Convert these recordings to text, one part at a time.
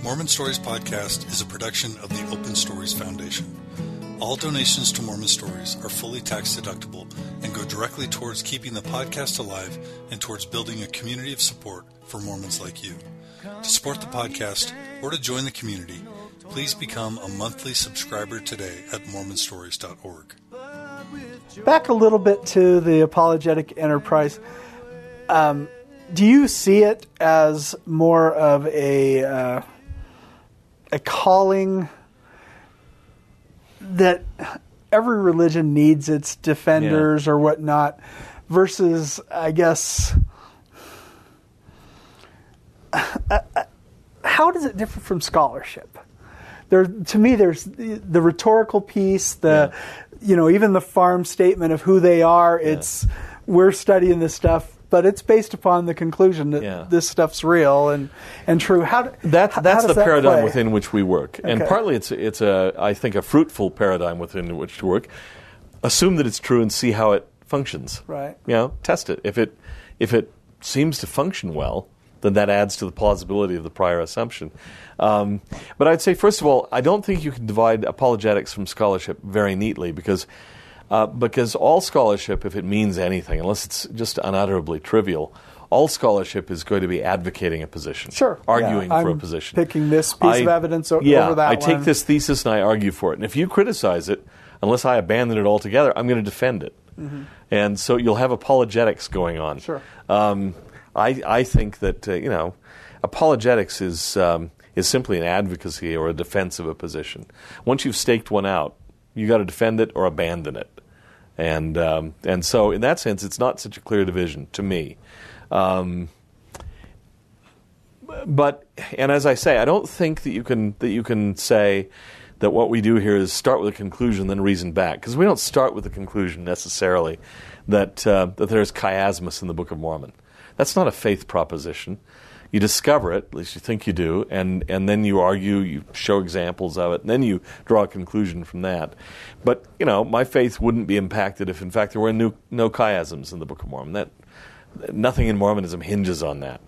Mormon Stories Podcast is a production of the Open Stories Foundation. All donations to Mormon Stories are fully tax deductible and go directly towards keeping the podcast alive and towards building a community of support for Mormons like you. To support the podcast or to join the community, please become a monthly subscriber today at mormonstories.org. Back a little bit to the apologetic enterprise. Do you see it as more of a calling that every religion needs its defenders or whatnot, versus, I guess, how does it differ from scholarship? To me, there's the rhetorical piece, even the farm statement of who they are. It's we're studying this stuff, but it's based upon the conclusion that this stuff's real and true. That's the paradigm play? within which we work, and partly it's I think a fruitful paradigm within which to work. Assume that it's true and see how it functions. Right. Test it. If it seems to function well, then that adds to the plausibility of the prior assumption. But I'd say, first of all, I don't think you can divide apologetics from scholarship very neatly because all scholarship, if it means anything, unless it's just unutterably trivial, all scholarship is going to be advocating a position, arguing for a position. Picking this piece of evidence over that one. I take this thesis and I argue for it. And if you criticize it, unless I abandon it altogether, I'm going to defend it. Mm-hmm. And so you'll have apologetics going on. Sure. I think that apologetics is simply an advocacy or a defense of a position. Once you've staked one out, you got to defend it or abandon it, and so in that sense, it's not such a clear division to me. But as I say, I don't think that you can say that what we do here is start with a conclusion then reason back, because we don't start with the conclusion necessarily that there's chiasmus in the Book of Mormon. That's not a faith proposition. You discover it, at least you think you do, and then you argue, you show examples of it, and then you draw a conclusion from that. But, my faith wouldn't be impacted if, in fact, there were no chiasms in the Book of Mormon. Nothing in Mormonism hinges on that.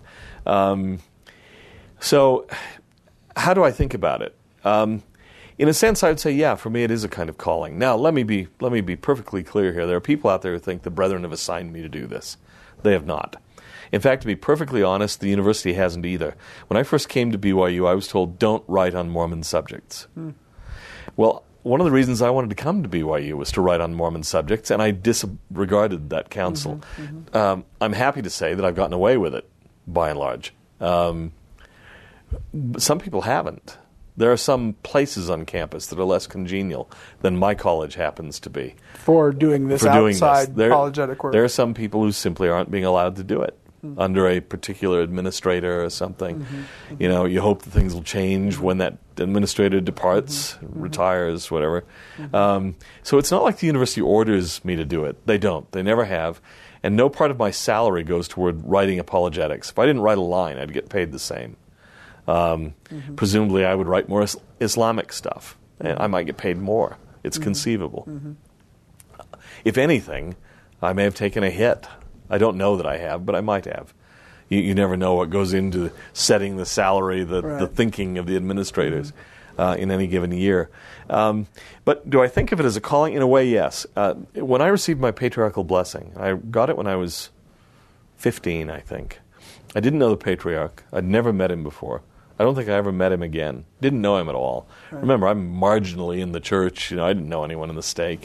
So how do I think about it? In a sense, I would say, for me it is a kind of calling. Now, let me be perfectly clear here. There are people out there who think the brethren have assigned me to do this. They have not. In fact, to be perfectly honest, the university hasn't either. When I first came to BYU, I was told, don't write on Mormon subjects. Well, one of the reasons I wanted to come to BYU was to write on Mormon subjects, and I disregarded that counsel. I'm happy to say that I've gotten away with it, by and large. Some people haven't. There are some places on campus that are less congenial than my college happens to be. For doing this outside apologetic work. There are some people who simply aren't being allowed to do it. Under a particular administrator or something. You hope that things will change when that administrator departs, retires, whatever. So it's not like the university orders me to do it. They don't. They never have. And no part of my salary goes toward writing apologetics. If I didn't write a line, I'd get paid the same. Presumably I would write more Islamic stuff. And I might get paid more. It's conceivable. If anything, I may have taken a hit. I don't know that I have, but I might have. You never know what goes into setting the salary, the thinking of the administrators in any given year. But do I think of it as a calling? In a way, yes. When I received my patriarchal blessing, I got it when I was 15, I think. I didn't know the patriarch. I'd never met him before. I don't think I ever met him again. Didn't know him at all. Right. Remember, I'm marginally in the church. I didn't know anyone in the stake.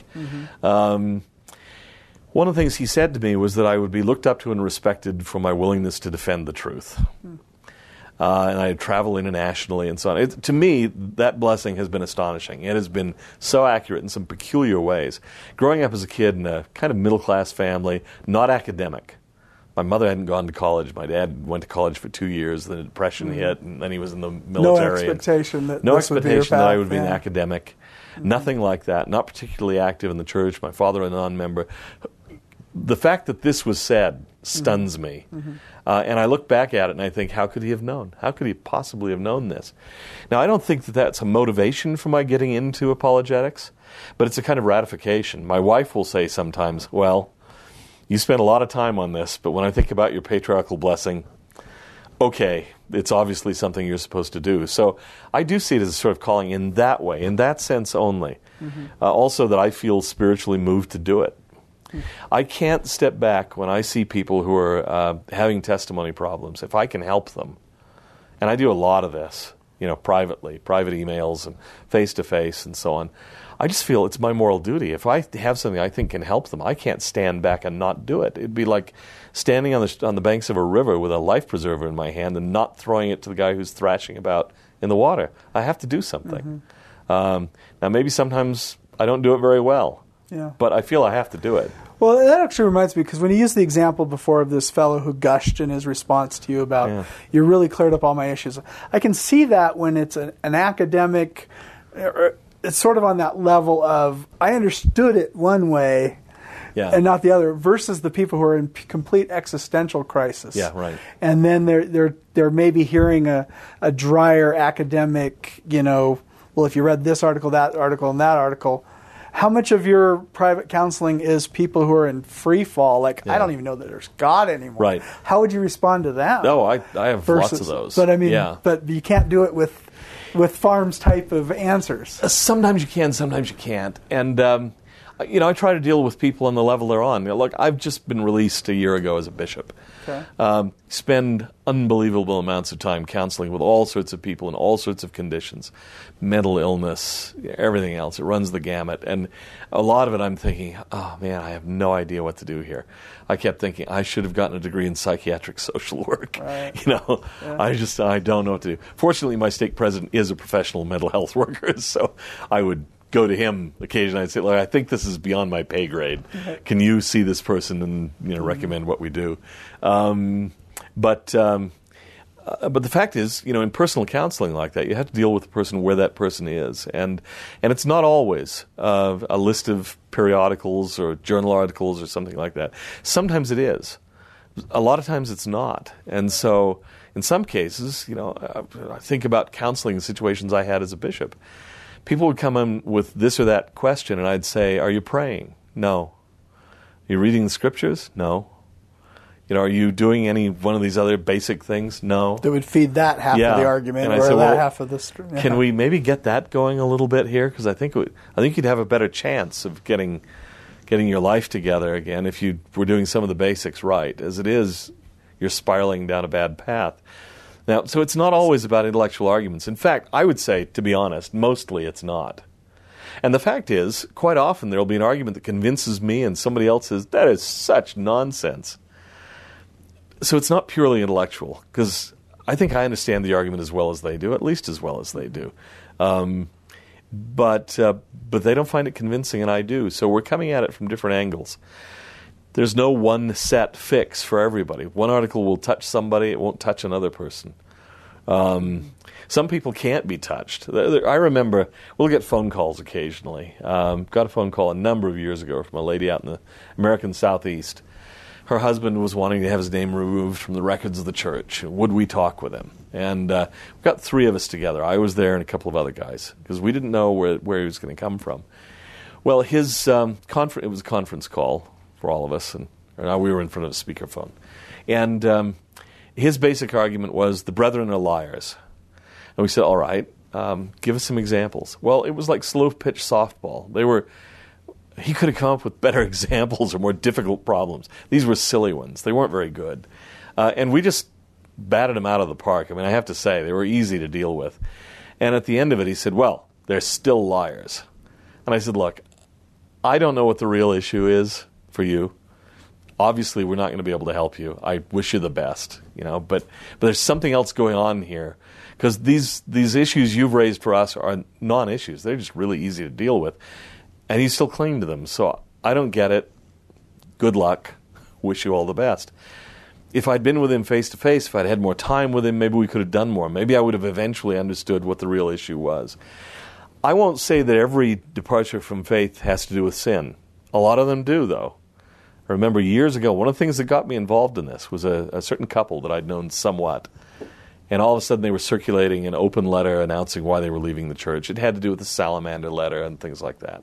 One of the things he said to me was that I would be looked up to and respected for my willingness to defend the truth. And I'd travel internationally and so on. To me, that blessing has been astonishing. It has been so accurate in some peculiar ways. Growing up as a kid in a kind of middle-class family, not academic. My mother hadn't gone to college. My dad went to college for 2 years. Then the Depression hit, and then he was in the military. No expectation that I would be an academic. Nothing like that. Not particularly active in the church. My father a non-member. The fact that this was said stuns me. And I look back at it and I think, how could he have known? How could he possibly have known this? Now, I don't think that that's a motivation for my getting into apologetics, but it's a kind of ratification. My wife will say sometimes, well, you spent a lot of time on this, but when I think about your patriarchal blessing, okay, it's obviously something you're supposed to do. So I do see it as a sort of calling in that way, in that sense only. Also that I feel spiritually moved to do it. I can't step back when I see people who are having testimony problems. If I can help them, and I do a lot of this, privately, private emails and face-to-face and so on, I just feel it's my moral duty. If I have something I think can help them, I can't stand back and not do it. It'd be like standing on the banks of a river with a life preserver in my hand and not throwing it to the guy who's thrashing about in the water. I have to do something. Now, maybe sometimes I don't do it very well, but I feel I have to do it. Well, that actually reminds me, because when you used the example before of this fellow who gushed in his response to you about, you really cleared up all my issues. I can see that when it's an academic, it's sort of on that level of, I understood it one way and not the other, versus the people who are in complete existential crisis. Yeah, right. And then they're maybe hearing a drier academic, well, if you read this article, that article, and that article, how much of your private counseling is people who are in free fall? Like, I don't even know that there's God anymore. Right. How would you respond to that? No, I have lots of those. But I mean, but you can't do it with Farms type of answers. Sometimes you can, sometimes you can't. And, I try to deal with people on the level they're on. Look, I've just been released a year ago as a bishop. Okay. Spend unbelievable amounts of time counseling with all sorts of people in all sorts of conditions, mental illness, everything else. It runs the gamut. And a lot of it I'm thinking, oh, man, I have no idea what to do here. I kept thinking I should have gotten a degree in psychiatric social work. Right. I don't know what to do. Fortunately, my stake president is a professional mental health worker, so I would go to him occasionally and say, look, I think this is beyond my pay grade. Can you see this person and recommend what we do? But the fact is, in personal counseling like that, you have to deal with the person where that person is. And it's not always a list of periodicals or journal articles or something like that. Sometimes it is. A lot of times it's not. And so in some cases, I think about counseling situations I had as a bishop. People would come in with this or that question, and I'd say, are you praying? No. Are you reading the scriptures? No. Are you doing any one of these other basic things? No. That would feed that half of the argument, or that half of the. Can we maybe get that going a little bit here? Because I think you'd have a better chance of getting your life together again if you were doing some of the basics right. As it is, you're spiraling down a bad path. Now, so it's not always about intellectual arguments. In fact, I would say, to be honest, mostly it's not. And the fact is, quite often there will be an argument that convinces me and somebody else says, that is such nonsense. So it's not purely intellectual, because I think I understand the argument as well as they do, at least as well as they do. But they don't find it convincing, and I do. So we're coming at it from different angles. There's no one set fix for everybody. One article will touch somebody, it won't touch another person. Some people can't be touched. I remember, we'll get phone calls occasionally. Got a phone call a number of years ago from a lady out in the American Southeast. Her husband was wanting to have his name removed from the records of the church. Would we talk with him? And we got three of us together. I was there and a couple of other guys, because we didn't know where he was going to come from. Well, his it was a conference call for all of us, and we were in front of a speakerphone. And his basic argument was, the brethren are liars. And we said, all right, give us some examples. Well, it was like slow-pitch softball. He could have come up with better examples or more difficult problems. These were silly ones. They weren't very good. And we just batted them out of the park. I mean, I have to say, they were easy to deal with. And at the end of it, he said, well, they're still liars. And I said, look, I don't know what the real issue is for you. Obviously, we're not going to be able to help you. I wish you the best, but there's something else going on here, because these issues you've raised for us are non-issues. They're just really easy to deal with, and he's still clinging to them. So I don't get it. Good luck. Wish you all the best. If I'd been with him face to face, if I'd had more time with him, maybe we could have done more. Maybe I would have eventually understood what the real issue was. I won't say that every departure from faith has to do with sin. A lot of them do, though. I remember years ago, one of the things that got me involved in this was a certain couple that I'd known somewhat. And all of a sudden they were circulating an open letter announcing why they were leaving the church. It had to do with the salamander letter and things like that.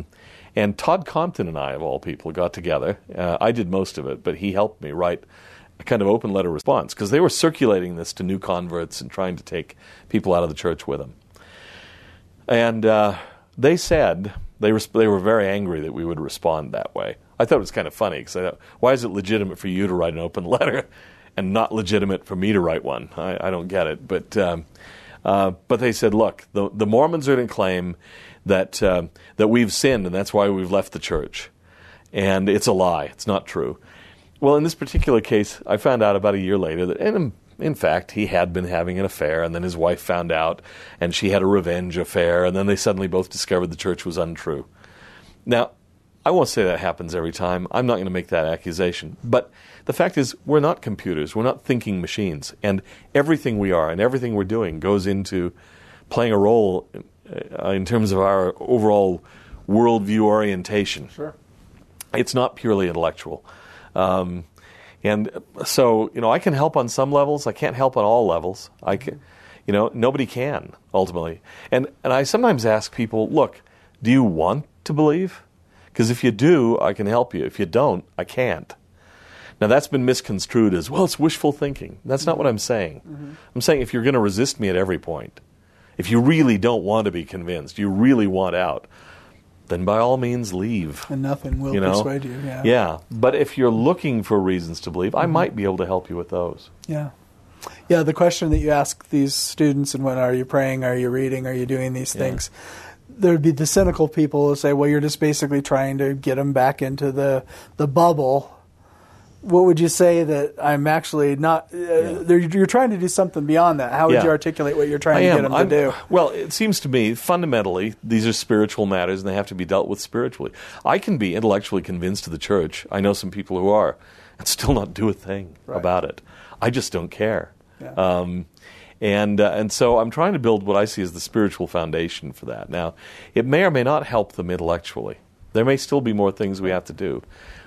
And Todd Compton and I, of all people, got together. I did most of it, but he helped me write a kind of open letter response, because they were circulating this to new converts and trying to take people out of the church with them. And they said they were very angry that we would respond that way. I thought it was kind of funny, because I thought, why is it legitimate for you to write an open letter and not legitimate for me to write one? I don't get it. But they said, look, the Mormons are going to claim that we've sinned, and that's why we've left the church. And it's a lie. It's not true. Well, in this particular case, I found out about a year later that, in fact, he had been having an affair, and then his wife found out, and she had a revenge affair, and then they suddenly both discovered the church was untrue. Now, I won't say that happens every time. I'm not going to make that accusation. But the fact is, we're not computers. We're not thinking machines. And everything we are and everything we're doing goes into playing a role in terms of our overall worldview orientation. Sure. It's not purely intellectual. And so, I can help on some levels. I can't help on all levels. Nobody can, ultimately. And I sometimes ask people, look, do you want to believe? Because if you do, I can help you. If you don't, I can't. Now, that's been misconstrued as, well, it's wishful thinking. That's not what I'm saying. Mm-hmm. I'm saying if you're going to resist me at every point, if you really don't want to be convinced, you really want out, then by all means leave. And nothing will persuade you. Yeah. Yeah. But if you're looking for reasons to believe, I might be able to help you with those. Yeah. Yeah, the question that you ask these students, and when are you praying, are you reading, are you doing these things, there'd be the cynical people who say, well, you're just basically trying to get them back into the bubble. What would you say that I'm actually not... you're trying to do something beyond that. How would you articulate what you're trying to get them to do? Well, it seems to me, fundamentally, these are spiritual matters, and they have to be dealt with spiritually. I can be intellectually convinced of the church. I know some people who are, and still not do a thing about it. I just don't care. Yeah. And so I'm trying to build what I see as the spiritual foundation for that. Now, it may or may not help them intellectually. There may still be more things we have to do.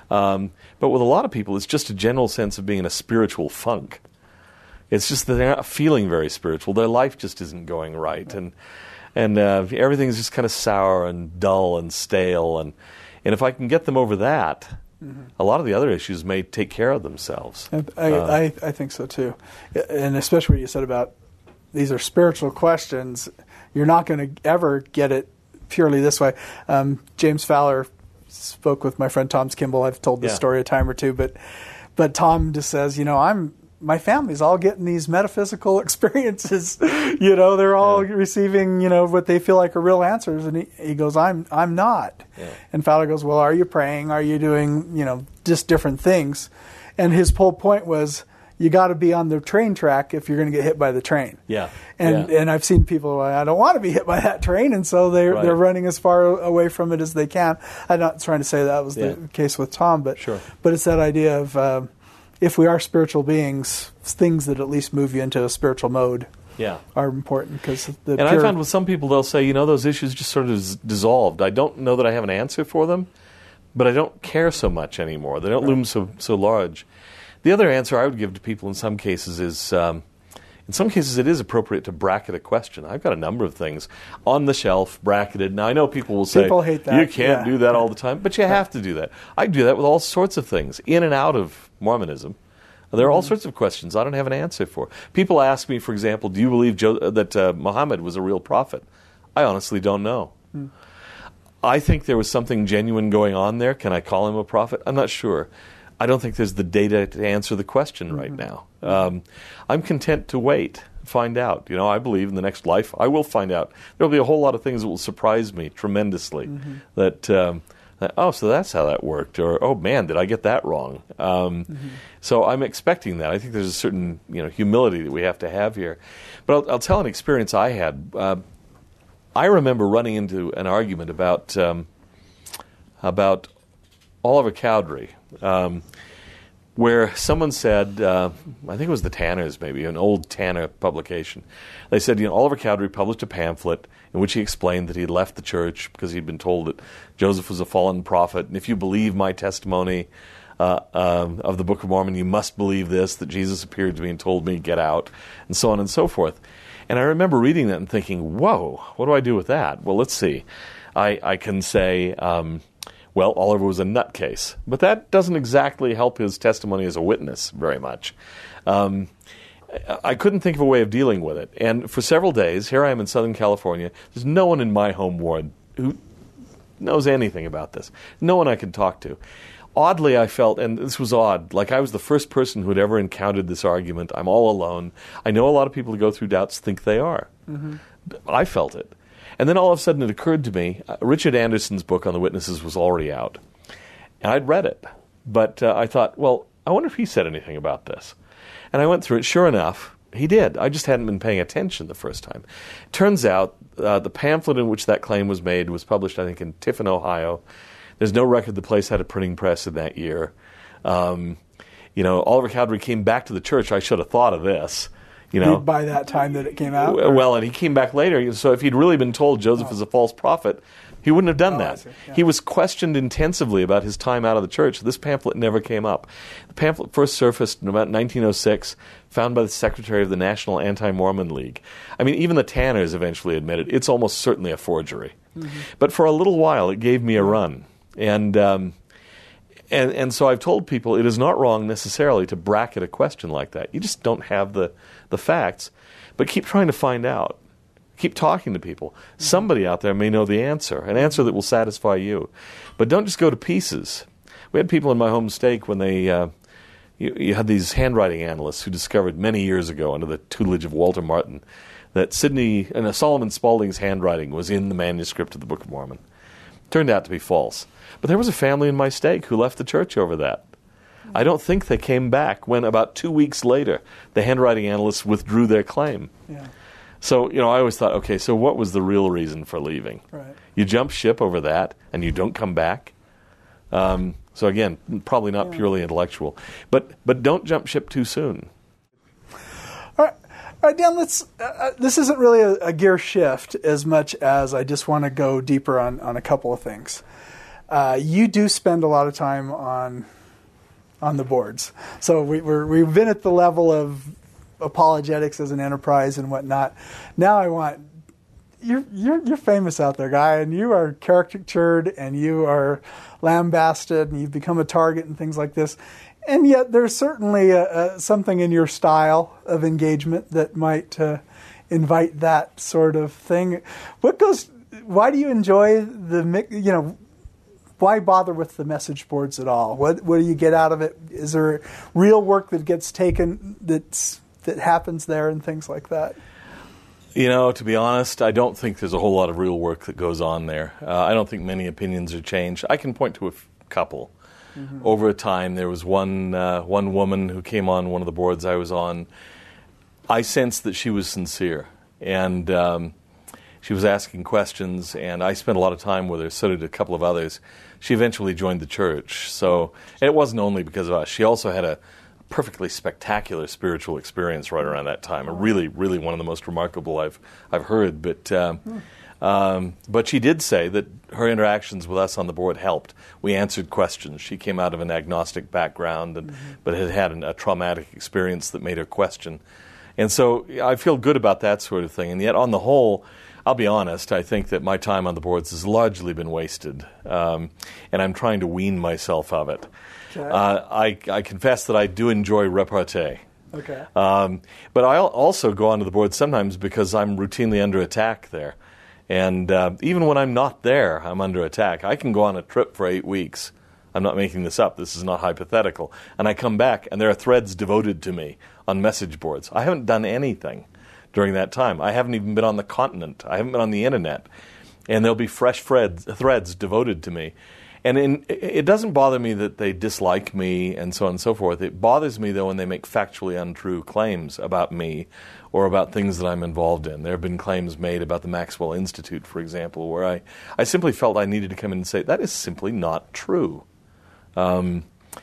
But with a lot of people, it's just a general sense of being in a spiritual funk. It's just that they're not feeling very spiritual. Their life just isn't going right. And everything's just kind of sour and dull and stale. And if I can get them over that, a lot of the other issues may take care of themselves. I think so, too. And especially what you said about these are spiritual questions. You're not going to ever get it purely this way. James Fowler spoke with my friend Tom Kimball. I've told this story a time or two, but Tom just says, my family's all getting these metaphysical experiences. They're all receiving, what they feel like are real answers. And he goes, I'm not. Yeah. And Fowler goes, well, are you praying? Are you doing, just different things? And his whole point was, you got to be on the train track if you're going to get hit by the train. Yeah. And I've seen people, I don't want to be hit by that train, and so they're running as far away from it as they can. I'm not trying to say that was the case with Tom, but it's that idea of if we are spiritual beings, things that at least move you into a spiritual mode are important. I found with some people, they'll say, those issues just sort of dissolved. I don't know that I have an answer for them, but I don't care so much anymore. They don't loom so large. The other answer I would give to people in some cases is, it is appropriate to bracket a question. I've got a number of things on the shelf, bracketed. Now, I know people will say, people hate that. You can't do that all the time, but you have to do that. I do that with all sorts of things, in and out of Mormonism. There are all sorts of questions I don't have an answer for. People ask me, for example, do you believe that Muhammad was a real prophet? I honestly don't know. I think there was something genuine going on there. Can I call him a prophet? I'm not sure. I don't think there's the data to answer the question right now. I'm content to wait, find out. I believe in the next life I will find out. There'll be a whole lot of things that will surprise me tremendously. So that's how that worked. Or, oh man, did I get that wrong? So I'm expecting that. I think there's a certain humility that we have to have here. But I'll tell an experience I had. I remember running into an argument about Oliver Cowdery, where someone said, I think it was the Tanners, maybe, an old Tanner publication. They said, Oliver Cowdery published a pamphlet in which he explained that he had left the church because he'd been told that Joseph was a fallen prophet, and if you believe my testimony of the Book of Mormon, you must believe this, that Jesus appeared to me and told me, get out, and so on and so forth. And I remember reading that and thinking, whoa, what do I do with that? Well, let's see. I can say... Well, Oliver was a nutcase. But that doesn't exactly help his testimony as a witness very much. I couldn't think of a way of dealing with it. And for several days, here I am in Southern California. There's no one in my home ward who knows anything about this. No one I can talk to. Oddly, I felt, and this was odd, like I was the first person who had ever encountered this argument. I'm all alone. I know a lot of people who go through doubts think they are. Mm-hmm. I felt it. And then all of a sudden it occurred to me, Richard Anderson's book on the witnesses was already out. And I'd read it. But I thought, well, I wonder if he said anything about this. And I went through it. Sure enough, he did. I just hadn't been paying attention the first time. Turns out the pamphlet in which that claim was made was published, I think, in Tiffin, Ohio. There's no record the place had a printing press in that year. Oliver Cowdery came back to the church. I should have thought of this. By that time that it came out? Well, and he came back later. So if he'd really been told Joseph is a false prophet, he wouldn't have done that. Yeah. He was questioned intensively about his time out of the church. This pamphlet never came up. The pamphlet first surfaced in about 1906, found by the secretary of the National Anti-Mormon League. I mean, even the Tanners eventually admitted it's almost certainly a forgery. Mm-hmm. But for a little while, it gave me a run. And so I've told people it is not wrong necessarily to bracket a question like that. You just don't have the facts. But keep trying to find out. Keep talking to people. Somebody out there may know the answer, an answer that will satisfy you. But don't just go to pieces. We had people in my home stake when they, you had these handwriting analysts who discovered many years ago under the tutelage of Walter Martin that Solomon Spaulding's handwriting was in the manuscript of the Book of Mormon. Turned out to be false. But there was a family in my stake who left the church over that. I don't think they came back when about 2 weeks later the handwriting analysts withdrew their claim. Yeah. So, I always thought, okay, so what was the real reason for leaving? Right. You jump ship over that, and you don't come back. So again, probably not purely intellectual. But don't jump ship too soon. All right, Dan, this isn't really a gear shift as much as I just want to go deeper on a couple of things. You do spend a lot of time on the boards. So we've been at the level of apologetics as an enterprise and whatnot. Now I want you're famous out there, guy, and you are caricatured and you are lambasted and you've become a target and things like this. And yet there's certainly something in your style of engagement that might invite that sort of thing. Why do you enjoy why bother with the message boards at all? What do you get out of it? Is there real work that gets taken that happens there and things like that? To be honest, I don't think there's a whole lot of real work that goes on there. I don't think many opinions are changed. I can point to a couple. Mm-hmm. Over time, there was one woman who came on one of the boards I was on. I sensed that she was sincere, and she was asking questions, and I spent a lot of time with her, so did a couple of others. She eventually joined the church, so it wasn't only because of us. She also had a perfectly spectacular spiritual experience right around that time, and really, really one of the most remarkable I've heard. But she did say that her interactions with us on the board helped. We answered questions. She came out of an agnostic background, but had a traumatic experience that made her question. And so I feel good about that sort of thing. And yet, on the whole, I'll be honest, I think that my time on the boards has largely been wasted, and I'm trying to wean myself of it. Okay. I confess that I do enjoy repartee. Okay. But I also go onto the board sometimes because I'm routinely under attack there. And even when I'm not there, I'm under attack. I can go on a trip for 8 weeks. I'm not making this up. This is not hypothetical. And I come back, and there are threads devoted to me on message boards. I haven't done anything during that time. I haven't even been on the continent. I haven't been on the internet. And there'll be fresh threads devoted to me. And it doesn't bother me that they dislike me and so on and so forth. It bothers me, though, when they make factually untrue claims about me or about things that I'm involved in. There have been claims made about the Maxwell Institute, for example, where I simply felt I needed to come in and say, that is simply not true. The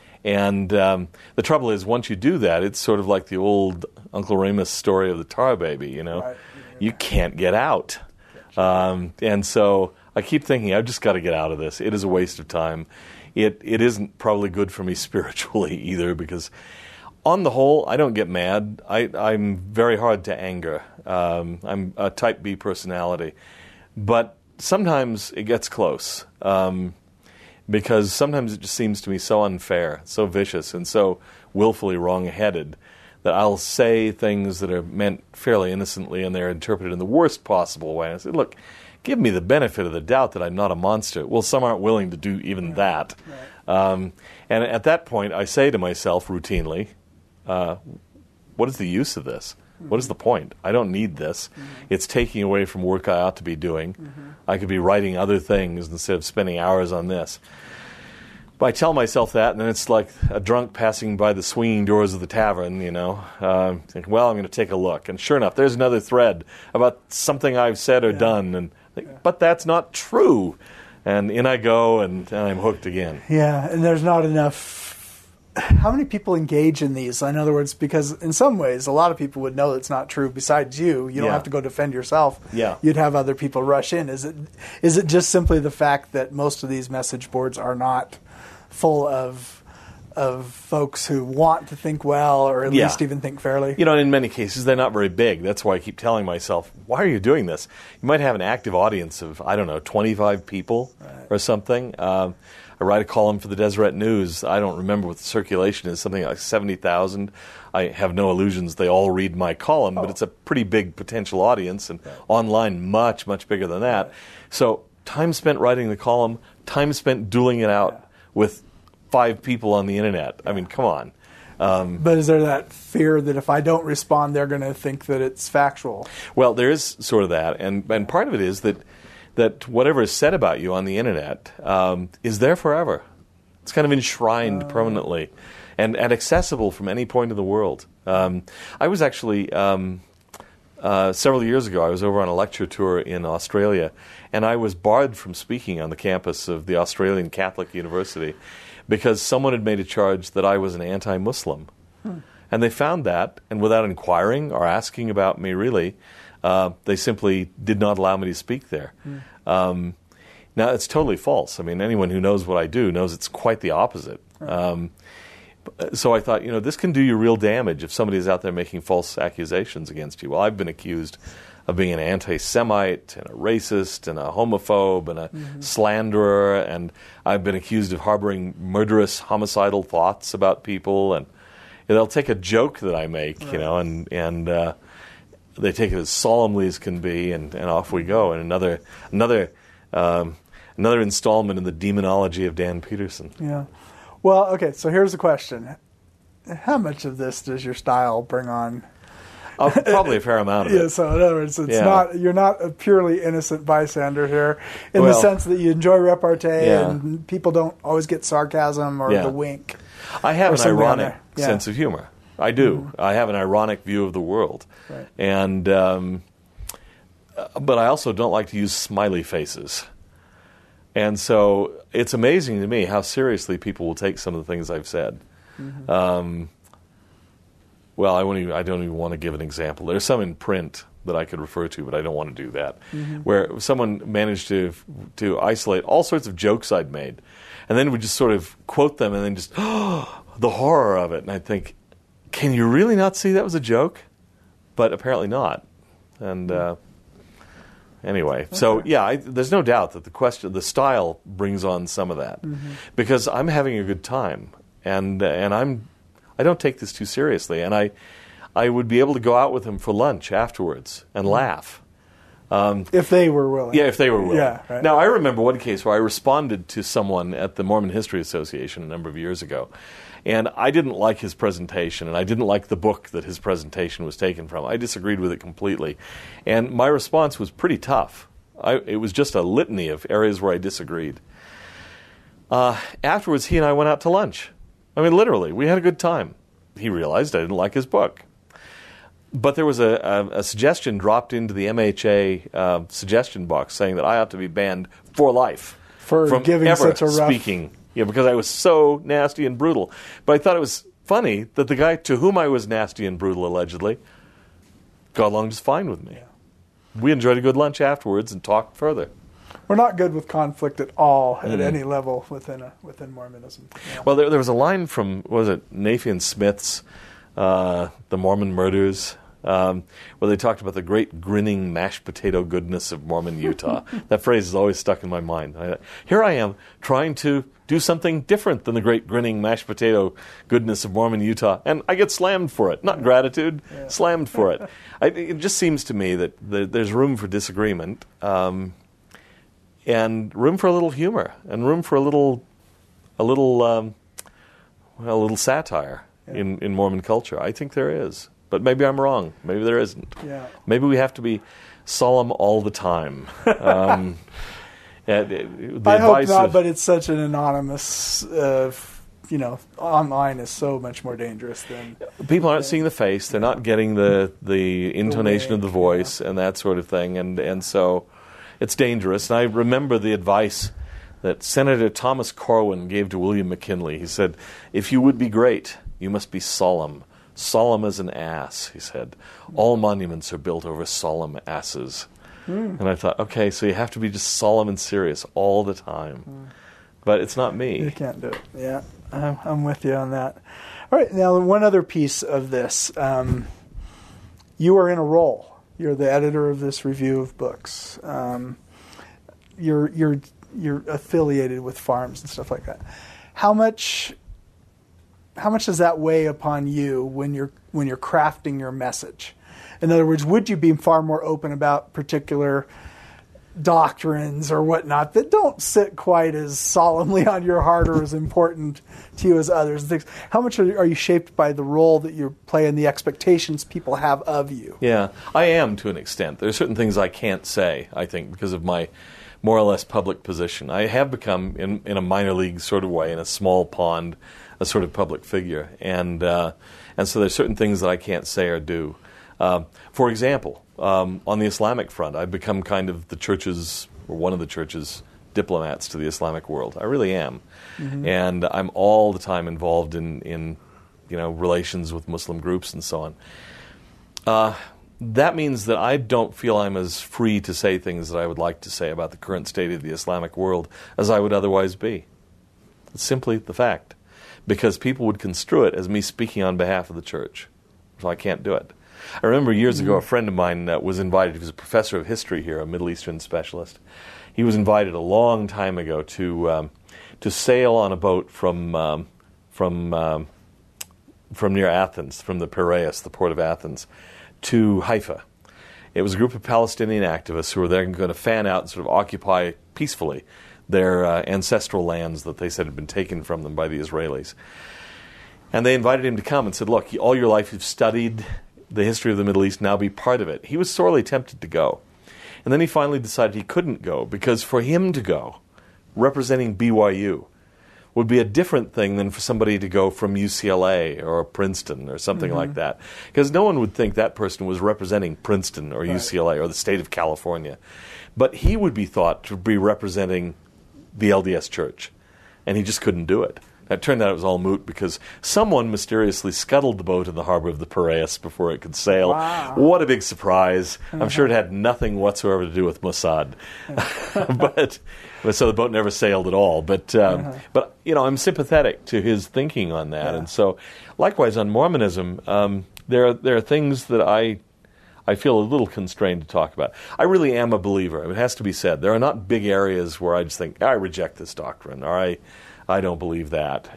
trouble is, once you do that, it's sort of like the old Uncle Remus story of the tar baby, Right. You can't get out. And so I keep thinking, I've just got to get out of this. It is a waste of time. It isn't probably good for me spiritually either, because on the whole, I don't get mad. I'm very hard to anger. I'm a type B personality. But sometimes it gets close. because sometimes it just seems to me so unfair, so vicious, and so willfully wrong-headed that I'll say things that are meant fairly innocently and they're interpreted in the worst possible way. I say, look, give me the benefit of the doubt that I'm not a monster. Well, some aren't willing to do even that. Right. And at that point, I say to myself routinely, what is the use of this? What is the point? I don't need this. It's taking away from work I ought to be doing. I could be writing other things instead of spending hours on this. But I tell myself that, and then it's like a drunk passing by the swinging doors of the tavern, think, well, I'm going to take a look. And sure enough, there's another thread about something I've said or done. And but that's not true. And in I go, and I'm hooked again. Yeah, and there's not enough. How many people engage in these? In other words, because in some ways, a lot of people would know it's not true. Besides you, you don't have to go defend yourself. Yeah. You'd have other people rush in. Is it just simply the fact that most of these message boards are not full of folks who want to think well, or at least even think fairly? In many cases, they're not very big. That's why I keep telling myself, why are you doing this? You might have an active audience of, 25 people or something. I write a column for the Deseret News. I don't remember what the circulation is, something like 70,000. I have no illusions they all read my column, but it's a pretty big potential audience, and online much, much bigger than that. So time spent writing the column, time spent dueling it out with 5 people on the internet. I mean, come on. But is there that fear that if I don't respond, they're going to think that it's factual? Well, there is sort of that, and part of it is that whatever is said about you on the internet is there forever. It's kind of enshrined permanently and accessible from any point in the world. I was actually, several years ago, I was over on a lecture tour in Australia, and I was barred from speaking on the campus of the Australian Catholic University because someone had made a charge that I was an anti-Muslim. And they found that, and without inquiring or asking about me really, they simply did not allow me to speak there. Now, it's totally false. I mean, anyone who knows what I do knows it's quite the opposite. So I thought, this can do you real damage if somebody is out there making false accusations against you. Well, I've been accused of being an anti-Semite and a racist and a homophobe and a slanderer, and I've been accused of harboring murderous, homicidal thoughts about people, and they'll take a joke that I make, and they take it as solemnly as can be, and off we go. And another installment in the demonology of Dan Peterson. Yeah. Well, okay, so here's the question. How much of this does your style bring on? Probably a fair amount of it. Yeah, so in other words, you're not a purely innocent bystander here in the sense that you enjoy repartee and people don't always get sarcasm or the wink. I have an ironic sense of humor. I do. I have an ironic view of the world. Right. And but I also don't like to use smiley faces. And so it's amazing to me how seriously people will take some of the things I've said. Well, I don't even want to give an example. There's some in print that I could refer to, but I don't want to do that. Where someone managed to isolate all sorts of jokes I'd made, and then would just sort of quote them, and then just, the horror of it. And I'd think, can you really not see that was a joke? But apparently not. And anyway, so there's no doubt that the style brings on some of that, because I'm having a good time, and I don't take this too seriously, and I would be able to go out with him for lunch afterwards and laugh. If they were willing. Yeah, if they were willing. Yeah, right. Now, I remember one case where I responded to someone at the Mormon History Association a number of years ago, and I didn't like his presentation, and I didn't like the book that his presentation was taken from. I disagreed with it completely, and my response was pretty tough. It was just a litany of areas where I disagreed. Afterwards, he and I went out to lunch. I mean, literally, we had a good time. He realized I didn't like his book. But there was a suggestion dropped into the MHA suggestion box saying that I ought to be banned for life from giving ever such a rough speaking. Because I was so nasty and brutal. But I thought it was funny that the guy to whom I was nasty and brutal, allegedly, got along just fine with me. Yeah. We enjoyed a good lunch afterwards and talked further. We're not good with conflict at all at any level within Mormonism. Yeah. Well, there was a line from, Nathan Smith's The Mormon Murders, where they talked about the great grinning mashed potato goodness of Mormon Utah. That phrase is always stuck in my mind. Here I am trying to do something different than the great grinning mashed potato goodness of Mormon Utah, and I get slammed for it. Not gratitude, slammed for it. It just seems to me that there's room for disagreement, and room for a little humor, and room for a little satire in Mormon culture. I think there is. But maybe I'm wrong. Maybe there isn't. Yeah. Maybe we have to be solemn all the time. I hope not, but it's such an anonymous, online is so much more dangerous than... People aren't seeing the face. They're not getting the intonation of the voice and that sort of thing. And so it's dangerous. And I remember the advice that Senator Thomas Corwin gave to William McKinley. He said, if you would be great, you must be solemn. Solemn as an ass, he said. All monuments are built over solemn asses. And I thought, okay, so you have to be just solemn and serious all the time. But it's not me. You can't do it. Yeah, I'm with you on that. All right, now one other piece of this. You are in a role. You're the editor of this review of books. You're affiliated with farms and stuff like that. How much does that weigh upon you when you're crafting your message? In other words, would you be far more open about particular doctrines or whatnot that don't sit quite as solemnly on your heart or as important to you as others? Things? How much are you shaped by the role that you play and the expectations people have of you? Yeah, I am to an extent. There are certain things I can't say, I think, because of my more or less public position. I have become, in a minor league sort of way, in a small pond, a sort of public figure, and so there's certain things that I can't say or do. For example, on the Islamic front, I've become kind of the church's, or one of the church's, diplomats to the Islamic world. I really am, and I'm all the time involved in relations with Muslim groups and so on. That means that I don't feel I'm as free to say things that I would like to say about the current state of the Islamic world as I would otherwise be. It's simply the fact. Because people would construe it as me speaking on behalf of the church. So I can't do it. I remember years ago a friend of mine was invited, he was a professor of history here, a Middle Eastern specialist. He was invited a long time ago to sail on a boat from near Athens, from the Piraeus, the port of Athens, to Haifa. It was a group of Palestinian activists who were there going to fan out and sort of occupy peacefully their ancestral lands that they said had been taken from them by the Israelis. And they invited him to come and said, look, all your life you've studied the history of the Middle East, now be part of it. He was sorely tempted to go. And then he finally decided he couldn't go, because for him to go, representing BYU, would be a different thing than for somebody to go from UCLA or Princeton or something like that. Because no one would think that person was representing Princeton or UCLA or the state of California. But he would be thought to be representing the LDS Church, and he just couldn't do it. It turned out it was all moot because someone mysteriously scuttled the boat in the harbor of the Piraeus before it could sail. Wow. What a big surprise. I'm sure it had nothing whatsoever to do with Mossad. but so the boat never sailed at all. But I'm sympathetic to his thinking on that. Yeah. And so likewise on Mormonism, there are things that I feel a little constrained to talk about. I really am a believer. It has to be said. There are not big areas where I just think, I reject this doctrine, or I don't believe that.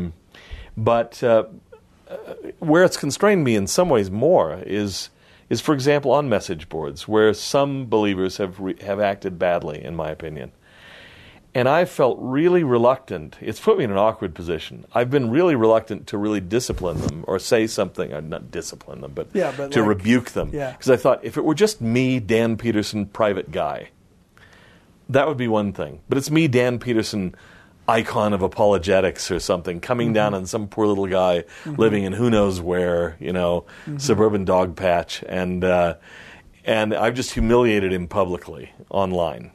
But where it's constrained me in some ways more is for example, on message boards, where some believers have acted badly, in my opinion. And I've felt really reluctant. It's put me in an awkward position. I've been really reluctant to really discipline them or say something, or not discipline them, but to rebuke them. Because I thought, if it were just me, Dan Peterson, private guy, that would be one thing. But it's me, Dan Peterson, icon of apologetics or something, coming down on some poor little guy living in who knows where, suburban dog patch. And I've just humiliated him publicly online.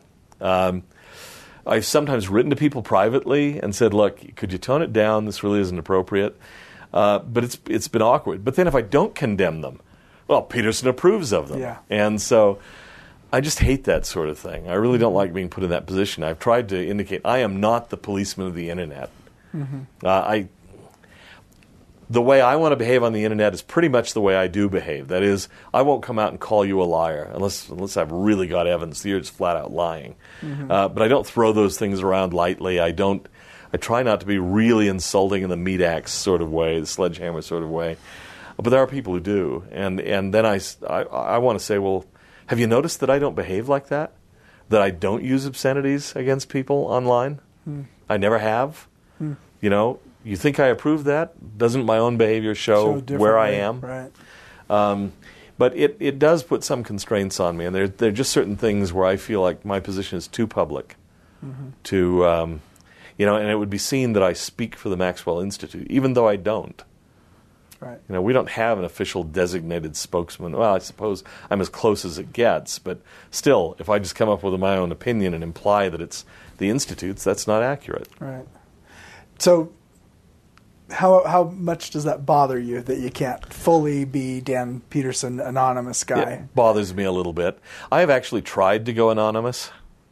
I've sometimes written to people privately and said, look, could you tone it down? This really isn't appropriate. But it's been awkward. But then if I don't condemn them, well, Peterson approves of them. Yeah. And so I just hate that sort of thing. I really don't like being put in that position. I've tried to indicate I am not the policeman of the Internet. the way I want to behave on the internet is pretty much the way I do behave. That is, I won't come out and call you a liar unless I've really got evidence that you're just flat out lying. But I don't throw those things around lightly. I try not to be really insulting in the meat axe sort of way, the sledgehammer sort of way. But there are people who do, and then I want to say, well, have you noticed that I don't behave like that? That I don't use obscenities against people online? I never have. You know, you think I approve that? Doesn't my own behavior show where I am? Right. But it does put some constraints on me, and there are just certain things where I feel like my position is too public to, and it would be seen that I speak for the Maxwell Institute, even though I don't. Right. You know, we don't have an official designated spokesman. Well, I suppose I'm as close as it gets, but still, if I just come up with my own opinion and imply that it's the Institute's, that's not accurate. Right. So, how much does that bother you that you can't fully be Dan Peterson, anonymous guy? It bothers me a little bit. I have actually tried to go anonymous,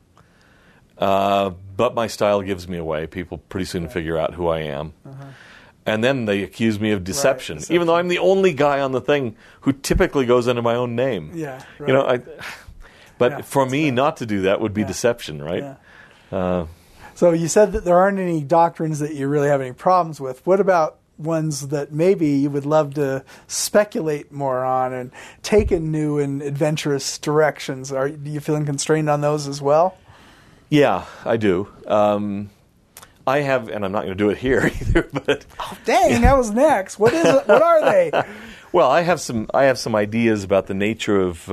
but my style gives me away. People pretty soon figure out who I am. And then they accuse me of deception, even though I'm the only guy on the thing who typically goes under my own name. Yeah, right. You know, but for me not to do that would be deception, right? Yeah. So you said that there aren't any doctrines that you really have any problems with. What about ones that maybe you would love to speculate more on and take in new and adventurous directions? Are you feeling constrained on those as well? Yeah, I do. I have, and I'm not going to do it here either. But that was next. What is it? What are they? Well, I have some ideas about the nature of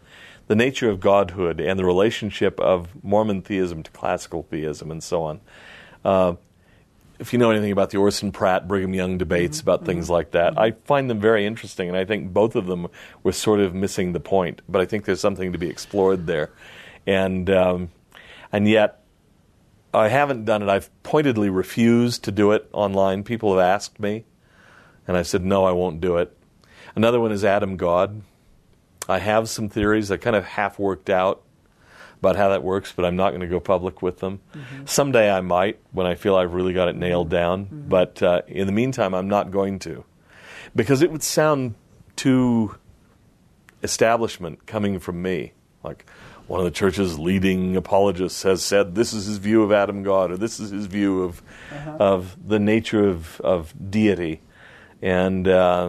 godhood and the relationship of Mormon theism to classical theism and so on. If you know anything about the Orson Pratt, Brigham Young debates about things like that, I find them very interesting, and I think both of them were sort of missing the point. But I think there's something to be explored there, and yet I haven't done it. I've pointedly refused to do it online. People have asked me, and I said, no, I won't do it. Another one is Adam God. I have some theories that kind of half worked out about how that works, but I'm not going to go public with them. Someday I might, when I feel I've really got it nailed down. But in the meantime, I'm not going to. Because it would sound too establishment coming from me. Like, one of the church's leading apologists has said this is his view of Adam God, or this is his view of the nature of deity, and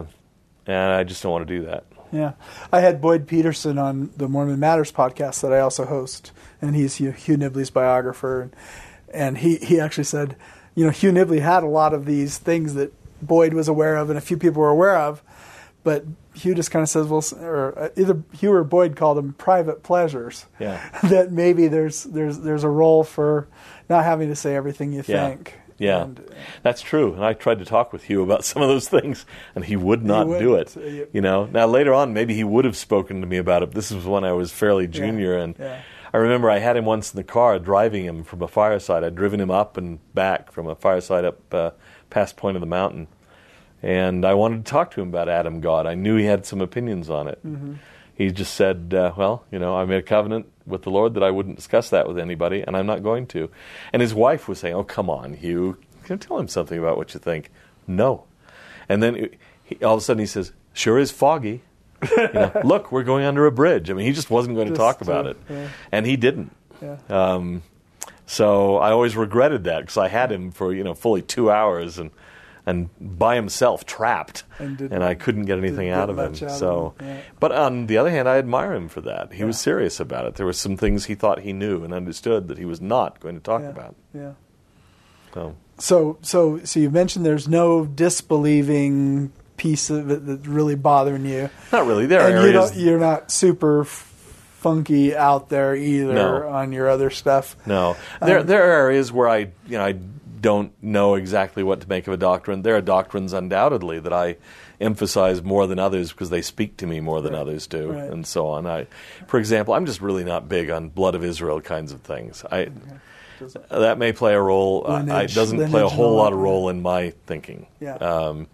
I just don't want to do that. Yeah, I had Boyd Peterson on the Mormon Matters podcast that I also host, and he's Hugh Nibley's biographer, and he actually said, Hugh Nibley had a lot of these things that Boyd was aware of and a few people were aware of, but Hugh just kind of says, or either Hugh or Boyd called them private pleasures. Yeah. That maybe there's a role for not having to say everything you think. Yeah, that's true. And I tried to talk with Hugh about some of those things, and he would not do it. Now later on, maybe he would have spoken to me about it. This was when I was fairly junior, and I remember I had him once in the car driving him from a fireside. I'd driven him up and back from a fireside up past Point of the Mountain. And I wanted to talk to him about Adam God. I knew he had some opinions on it. He just said, I made a covenant with the Lord that I wouldn't discuss that with anybody, and I'm not going to. And his wife was saying, oh, come on, Hugh. Can you tell him something about what you think? No. And then all of a sudden he says, sure is foggy. Look, we're going under a bridge. I mean, he just wasn't going to talk about it. Yeah. And he didn't. Yeah. So I always regretted that because I had him for, fully 2 hours and by himself, trapped, and I couldn't get anything out of him. But on the other hand, I admire him for that. He was serious about it. There were some things he thought he knew and understood that he was not going to talk about. Yeah. So you mentioned there's no disbelieving piece of it that's really bothering you. Not really. There are areas. You're not super funky out there either on your other stuff. No. There are areas where I don't know exactly what to make of a doctrine. There are doctrines undoubtedly that I emphasize more than others because they speak to me more than others do, and so on. For example, I'm just really not big on blood of Israel kinds of things. That may play a role. It doesn't play a whole lot of role in my thinking. There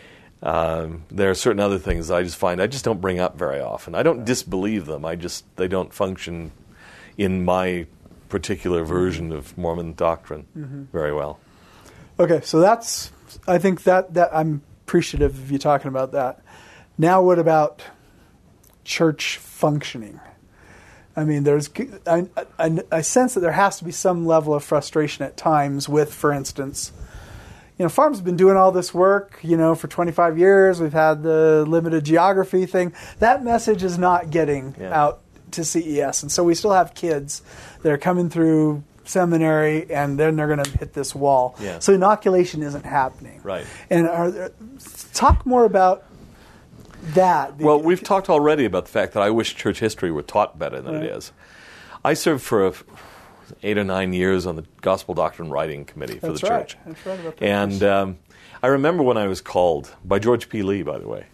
are certain other things that I just find I just don't bring up very often. I don't disbelieve them. They don't function in my particular version of Mormon doctrine very well. Okay, so I think that I'm appreciative of you talking about that. Now, what about church functioning? I mean, I sense that there has to be some level of frustration at times with, for instance, Farms have been doing all this work, for 25 years. We've had the limited geography thing. That message is not getting out to CES. And so we still have kids that are coming through seminary, and then they're going to hit this wall. Yeah. So inoculation isn't happening. Right. And talk more about that. Well, we've talked already about the fact that I wish church history were taught better than it is. I served for 8 or 9 years on the Gospel Doctrine Writing Committee for the church. That's right about that. And I remember when I was called, by George P. Lee, by the way,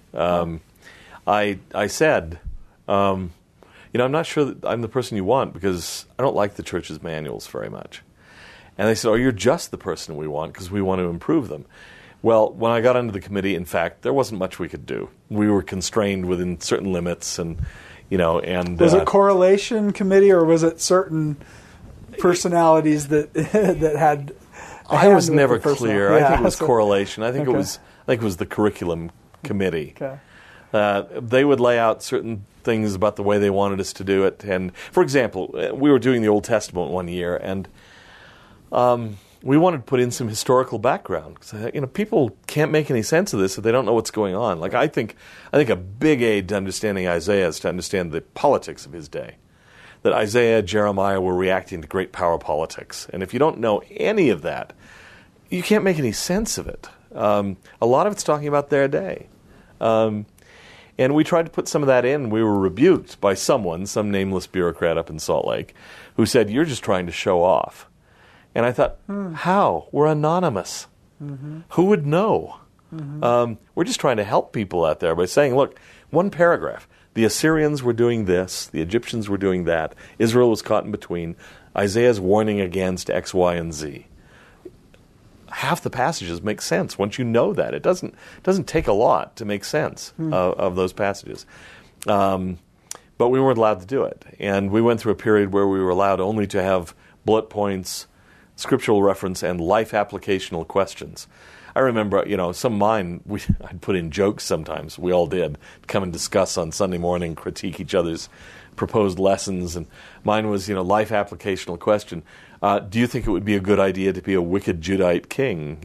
I said, I'm not sure that I'm the person you want because I don't like the church's manuals very much. And they said, you're just the person we want because we want to improve them. Well, when I got onto the committee, in fact, there wasn't much we could do. We were constrained within certain limits, and. Was it correlation committee, or was it certain personalities that had? I was never clear. Yeah, I think it was correlation. I think it was the curriculum committee. Okay. They would lay out certain things about the way they wanted us to do it. And for example, we were doing the Old Testament one year, and we wanted to put in some historical background. People can't make any sense of this if they don't know what's going on. Like I think a big aid to understanding Isaiah is to understand the politics of his day. That Isaiah, Jeremiah were reacting to great power politics. And if you don't know any of that, you can't make any sense of it. A lot of it's talking about their day. And we tried to put some of that in. We were rebuked by some nameless bureaucrat up in Salt Lake, who said, "You're just trying to show off." And I thought, how? We're anonymous. Mm-hmm. Who would know? Mm-hmm. We're just trying to help people out there by saying, look, one paragraph. The Assyrians were doing this. The Egyptians were doing that. Israel was caught in between. Isaiah's warning against X, Y, and Z. Half the passages make sense once you know that. It doesn't take a lot to make sense of those passages. But we weren't allowed to do it. And we went through a period where we were allowed only to have bullet points, scriptural reference, and life applicational questions. I remember, some of mine, I'd put in jokes sometimes. We all did. Come and discuss on Sunday morning, critique each other's proposed lessons. And mine was, life applicational question. Do you think it would be a good idea to be a wicked Judite king?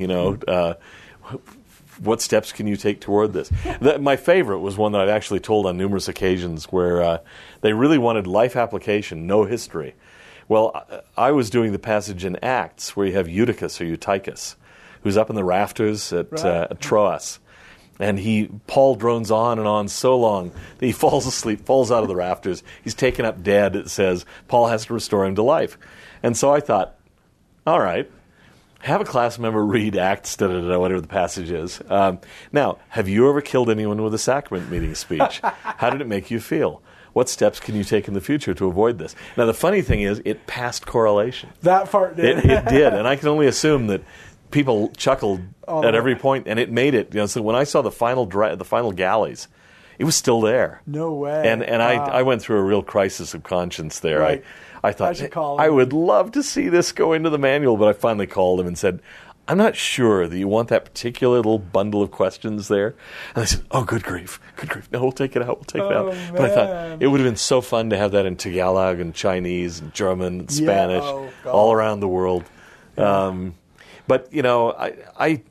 What steps can you take toward this? My favorite was one that I've actually told on numerous occasions where they really wanted life application, no history. Well, I was doing the passage in Acts where you have Eutychus or Eutychus, who's up in the rafters at Troas. And Paul drones on and on so long that he falls asleep, falls out of the rafters. He's taken up dead, it says. Paul has to restore him to life. And so I thought, all right, have a class member read Acts, whatever the passage is. Now, have you ever killed anyone with a sacrament meeting speech? How did it make you feel? What steps can you take in the future to avoid this? Now, the funny thing is, it passed correlation. That part did. It did, and I can only assume that people chuckled at every point, and it made it. So when I saw the final galleys, it was still there. No way. And I went through a real crisis of conscience there. Right. I thought, I would love to see this go into the manual, but I finally called him and said, I'm not sure that you want that particular little bundle of questions there. And they said, good grief. No, we'll take it out. Man. But I thought it would have been so fun to have that in Tagalog and Chinese and German and Spanish, all around the world. Yeah. But, I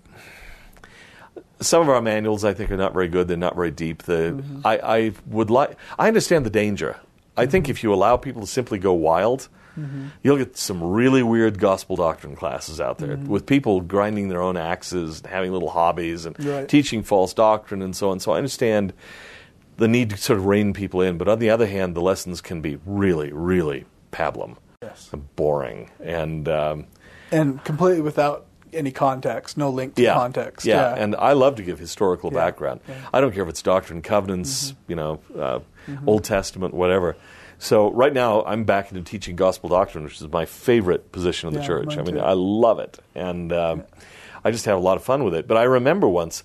some of our manuals I think are not very good. They're not very deep. I understand the danger. I think if you allow people to simply go wild, you'll get some really weird gospel doctrine classes out there with people grinding their own axes and having little hobbies and teaching false doctrine and so on. So I understand the need to sort of rein people in. But on the other hand, the lessons can be really, really pablum and boring. And completely without any context, no link to context. Yeah, and I love to give historical background. Yeah. I don't care if it's Doctrine and Covenants, Old Testament, whatever. So right now I'm back into teaching gospel doctrine, which is my favorite position in the church. I mean, I love it, and I just have a lot of fun with it. But I remember once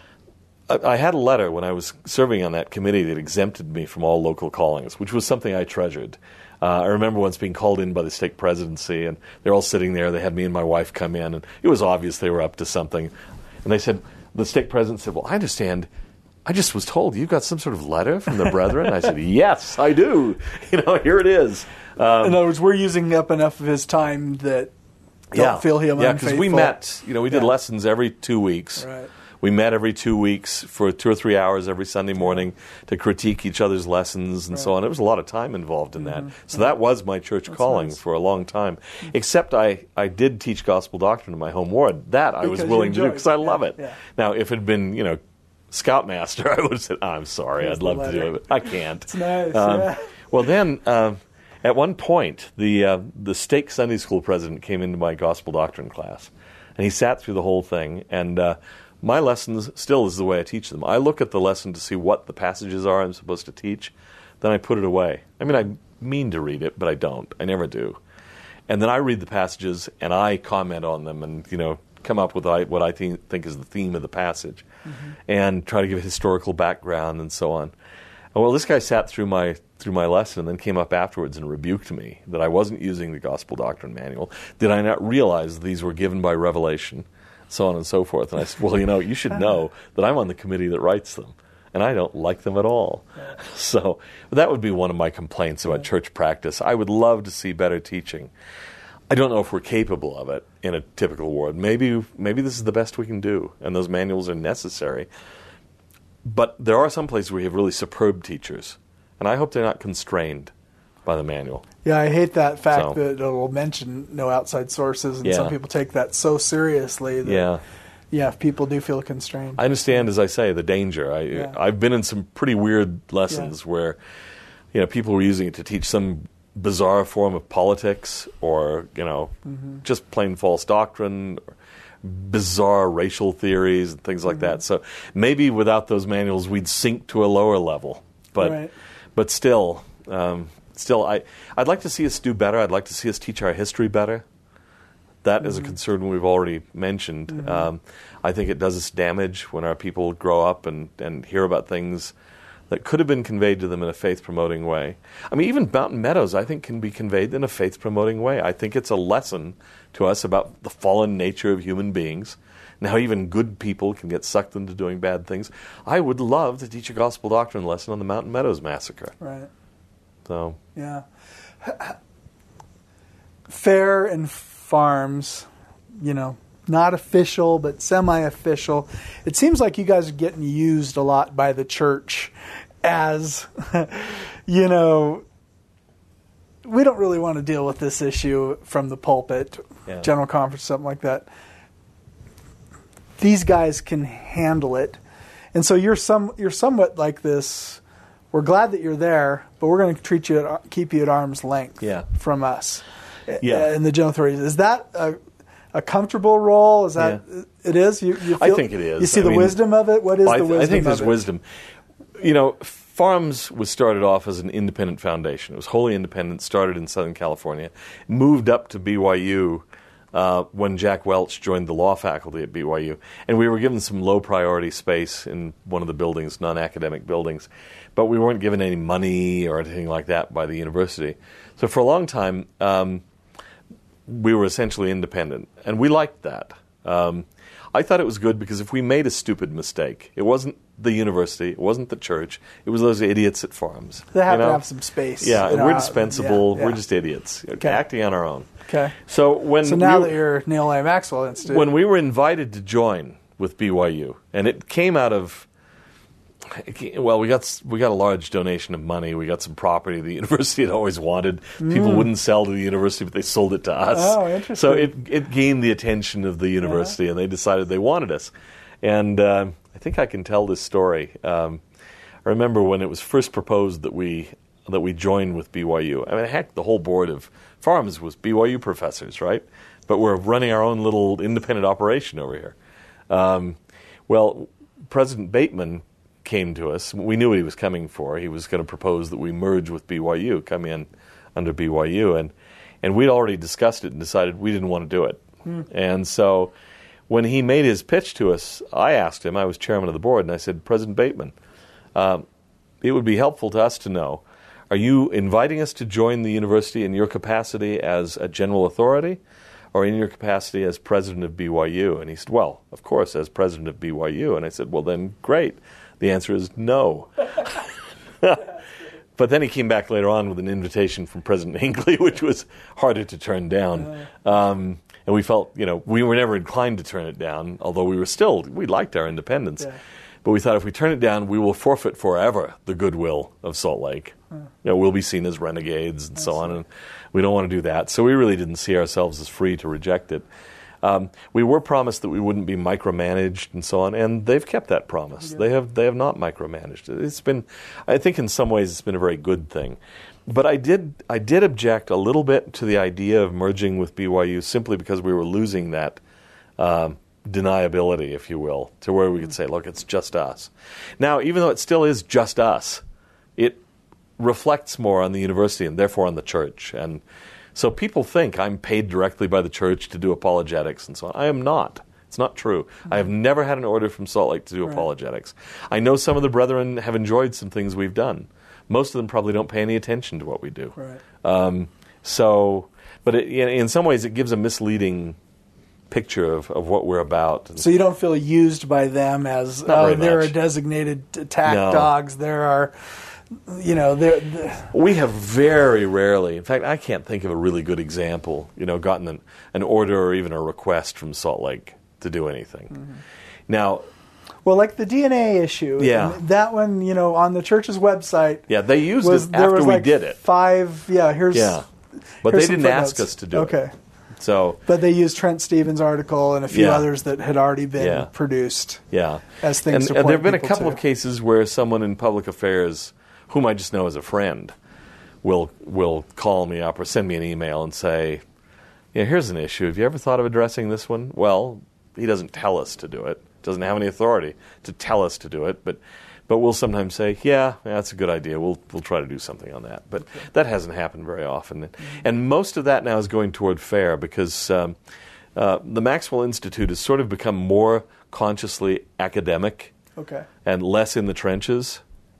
I had a letter when I was serving on that committee that exempted me from all local callings, which was something I treasured. I remember once being called in by the stake presidency, and they're all sitting there. They had me and my wife come in, and it was obvious they were up to something. And they said, the stake president said, well, I understand. I just was told you've got some sort of letter from the brethren. I said, yes, I do. Here it is. In other words, we're using up enough of his time that don't feel him unfaithful. Yeah, because we met, we did lessons every 2 weeks. Right. We met every 2 weeks for 2 or 3 hours every Sunday morning to critique each other's lessons and so on. There was a lot of time involved in that. So that was my church calling for a long time. Except I did teach gospel doctrine in my home ward. That I was willing to do because I love it. Yeah. Now, if it had been, Scoutmaster, I would have said, I'm sorry, I'd love to do it, but I can't. It's nice, Well, then, at one point, the stake Sunday school president came into my gospel doctrine class, and he sat through the whole thing, and my lessons still is the way I teach them. I look at the lesson to see what the passages are I'm supposed to teach, then I put it away. I mean, I mean to read it, but I don't. I never do. And then I read the passages, and I comment on them and, come up with what I think is the theme of the passage and try to give a historical background and so on. Well, this guy sat through my lesson and then came up afterwards and rebuked me that I wasn't using the gospel doctrine manual. Did I not realize these were given by revelation, so on and so forth? And I said, well, you should know that I'm on the committee that writes them, and I don't like them at all. Yeah. So that would be one of my complaints about church practice. I would love to see better teaching. I don't know if we're capable of it in a typical ward. Maybe this is the best we can do, and those manuals are necessary. But there are some places where you have really superb teachers, and I hope they're not constrained by the manual. Yeah, I hate that fact that it'll mention no outside sources, and some people take that so seriously that, if people do feel constrained. I understand, as I say, the danger. I've been in some pretty weird lessons where people were using it to teach some bizarre form of politics or, just plain false doctrine, or bizarre racial theories and things like that. So maybe without those manuals we'd sink to a lower level. But still, I'd like to see us do better. I'd like to see us teach our history better. That is a concern we've already mentioned. I think it does us damage when our people grow up and hear about things that could have been conveyed to them in a faith-promoting way. I mean, even Mountain Meadows, I think, can be conveyed in a faith-promoting way. I think it's a lesson to us about the fallen nature of human beings, and how even good people can get sucked into doing bad things. I would love to teach a gospel doctrine lesson on the Mountain Meadows massacre. Right. So. Yeah. Fair and farms, not official, but semi-official. It seems like you guys are getting used a lot by the church as, we don't really want to deal with this issue from the pulpit, general conference, something like that. These guys can handle it. And so you're somewhat like this. We're glad that you're there, but we're going to keep you at arm's length from us. In the general authorities. Is that a comfortable role? Is that it is? You feel, I think it is. You see the wisdom of it? What is the wisdom of it? I think there's wisdom. Farms was started off as an independent foundation. It was wholly independent, started in Southern California, moved up to BYU when Jack Welch joined the law faculty at BYU. And we were given some low-priority space in one of the buildings, non-academic buildings. But we weren't given any money or anything like that by the university. So for a long time, we were essentially independent, and we liked that. I thought it was good because if we made a stupid mistake, it wasn't the university, it wasn't the church, it was those idiots at Farms. They have to have some space. Yeah, and we're dispensable, we're just idiots, acting on our own. Okay. So now that you're Neil A. Maxwell Institute. When we were invited to join with BYU, and it came out of, well, we got a large donation of money. We got some property the university had always wanted. People wouldn't sell to the university, but they sold it to us. Oh, interesting. So it gained the attention of the university, and they decided they wanted us. And I think I can tell this story. I remember when it was first proposed that we join with BYU. I mean, heck, the whole board of Farms was BYU professors, right? But we're running our own little independent operation over here. Well, President Bateman came to us. We knew what he was coming for. He was going to propose that we merge with BYU, come in under BYU. And we'd already discussed it and decided we didn't want to do it. And so when he made his pitch to us, I asked him, I was chairman of the board, and I said, President Bateman, it would be helpful to us to know, are you inviting us to join the university in your capacity as a general authority, or in your capacity as president of BYU? And he said, well, of course, as president of BYU. And I said, well, then great. The answer is no. But then he came back later on with an invitation from President Hinckley, which was harder to turn down. And we felt, we were never inclined to turn it down, although we liked our independence. Yeah. But we thought if we turn it down, we will forfeit forever the goodwill of Salt Lake. We'll be seen as renegades and so on, and we don't want to do that. So we really didn't see ourselves as free to reject it. We were promised that we wouldn't be micromanaged and so on, and they've kept that promise. Yeah. They have not micromanaged it. It's been, I think, in some ways, it's been a very good thing. But I did object a little bit to the idea of merging with BYU simply because we were losing that deniability, if you will, to where we could say, look, it's just us. Now, even though it still is just us, it reflects more on the university and therefore on the church. And so people think I'm paid directly by the church to do apologetics and so on. I am not. It's not true. I have never had an order from Salt Lake to do apologetics. I know some of the brethren have enjoyed some things we've done. Most of them probably don't pay any attention to what we do. Right. But in some ways it gives a misleading picture of what we're about. So you don't feel used by them as, there are designated attack dogs, there are... we have very rarely, in fact, I can't think of a really good example, gotten an order or even a request from Salt Lake to do anything. Mm-hmm. Now, well, like the DNA issue, that one, on the church's website, they used it after we did it. But they didn't ask us to do it. Okay. So, but they used Trent Stevens' article and a few others that had already been produced. Yeah, as things. And there have been a couple of cases where someone in public affairs, whom I just know as a friend, will call me up or send me an email and say, here's an issue. Have you ever thought of addressing this one? Well, he doesn't tell us to do it. Doesn't have any authority to tell us to do it, but we'll sometimes say, that's a good idea. We'll try to do something on that. But that hasn't happened very often. And most of that now is going toward FAIR because the Maxwell Institute has sort of become more consciously academic and less in the trenches.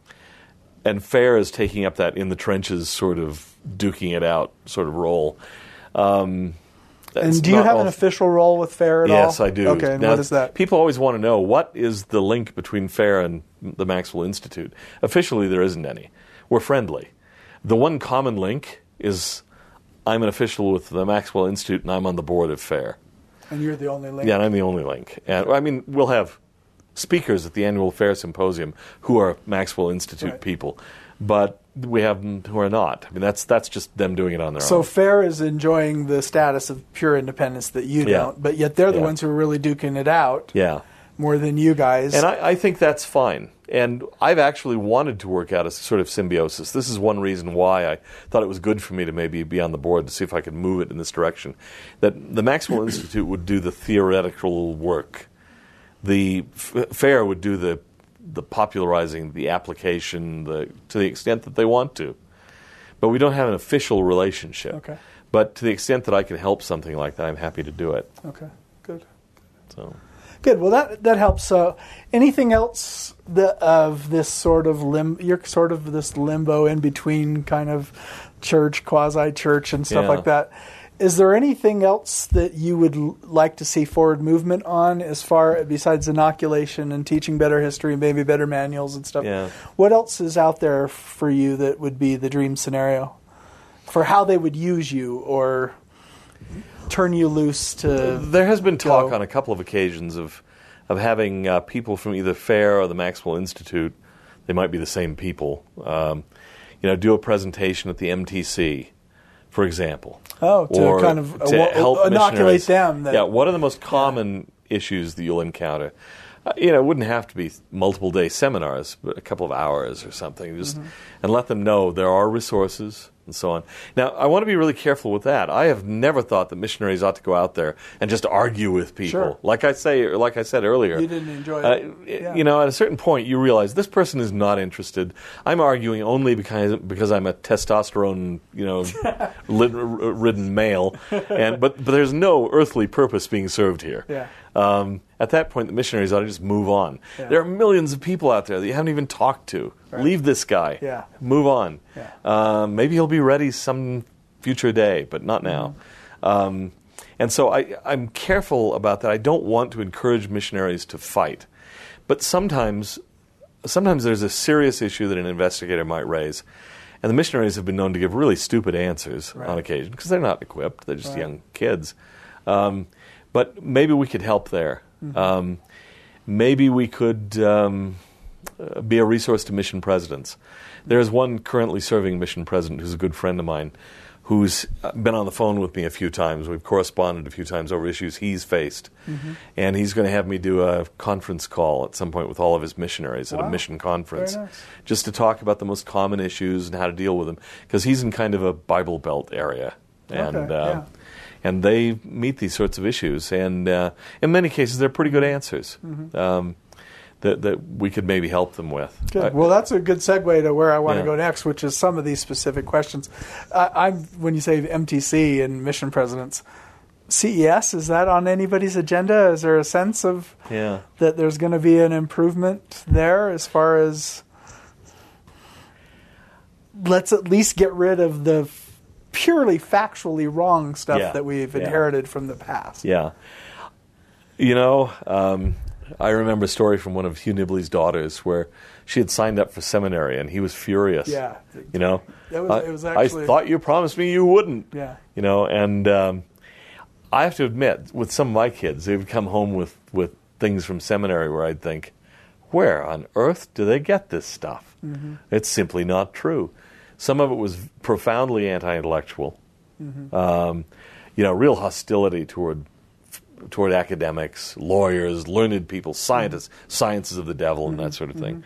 And FAIR is taking up that in the trenches sort of duking it out sort of role. And do you have an official role with FAIR at all? Yes, I do. Okay, and what is that? People always want to know, what is the link between FAIR and the Maxwell Institute? Officially, there isn't any. We're friendly. The one common link is I'm an official with the Maxwell Institute, and I'm on the board of FAIR. And you're the only link? Yeah, and I'm the only link. And we'll have speakers at the annual FAIR Symposium who are Maxwell Institute people, but we have them who are not. That's just them doing it on their own. So FAIR is enjoying the status of pure independence that you don't, but yet they're the ones who are really duking it out more than you guys. And I think that's fine. And I've actually wanted to work out a sort of symbiosis. This is one reason why I thought it was good for me to maybe be on the board to see if I could move it in this direction. That the Maxwell Institute would do the theoretical work. The FAIR would do the popularizing, the application, to the extent that they want to. But we don't have an official relationship. Okay. But to the extent that I can help something like that, I'm happy to do it. Okay, good. So, good. Well, that helps. So, anything else of this sort of you're sort of this limbo in between kind of church, quasi-church, and stuff like that. Is there anything else that you would like to see forward movement on besides inoculation and teaching better history and maybe better manuals and stuff? Yeah. What else is out there for you that would be the dream scenario for how they would use you or turn you loose to There has been talk on a couple of occasions of having people from either FAIR or the Maxwell Institute, they might be the same people, do a presentation at the MTC, for example. Oh, to kind of help inoculate them. What are the most common issues that you'll encounter? It wouldn't have to be multiple-day seminars, but a couple of hours or something, and let them know there are resources and so on. Now, I want to be really careful with that. I have never thought that missionaries ought to go out there and just argue with people. Sure. Like I said earlier. You didn't enjoy it. At a certain point, you realize this person is not interested. I'm arguing only because I'm a testosterone, ridden male, but there's no earthly purpose being served here. Yeah. At that point, the missionaries ought to just move on. Yeah. There are millions of people out there that you haven't even talked to. Right. Leave this guy. Yeah. Move on. Yeah. Maybe he'll be ready some future day, but not now. And so I'm careful about that. I don't want to encourage missionaries to fight. But sometimes there's a serious issue that an investigator might raise, and the missionaries have been known to give really stupid answers on occasion because they're not equipped. They're just young kids. But maybe we could help there. Maybe we could be a resource to mission presidents. There's one currently serving mission president who's a good friend of mine who's been on the phone with me a few times. We've corresponded a few times over issues he's faced. And he's going to have me do a conference call at some point with all of his missionaries at a mission conference, just to talk about the most common issues and how to deal with them, because he's in kind of a Bible Belt area. And they meet these sorts of issues. And in many cases, they're pretty good answers. That we could maybe help them with. Good. Well, that's a good segue to where I want to go next, which is some of these specific questions. When you say MTC and mission presidents, CES, is that on anybody's agenda? Is there a sense of that there's going to be an improvement there as far as let's at least get rid of the purely factually wrong stuff that we've inherited from the past? Yeah. I remember a story from one of Hugh Nibley's daughters where she had signed up for seminary and he was furious. Yeah. It was actually, I thought you promised me you wouldn't. Yeah. And I have to admit, with some of my kids, they would come home with things from seminary where I'd think, where on earth do they get this stuff? It's simply not true. Some of it was profoundly anti-intellectual. Real hostility toward academics, lawyers, learned people, scientists, sciences of the devil, and that sort of thing.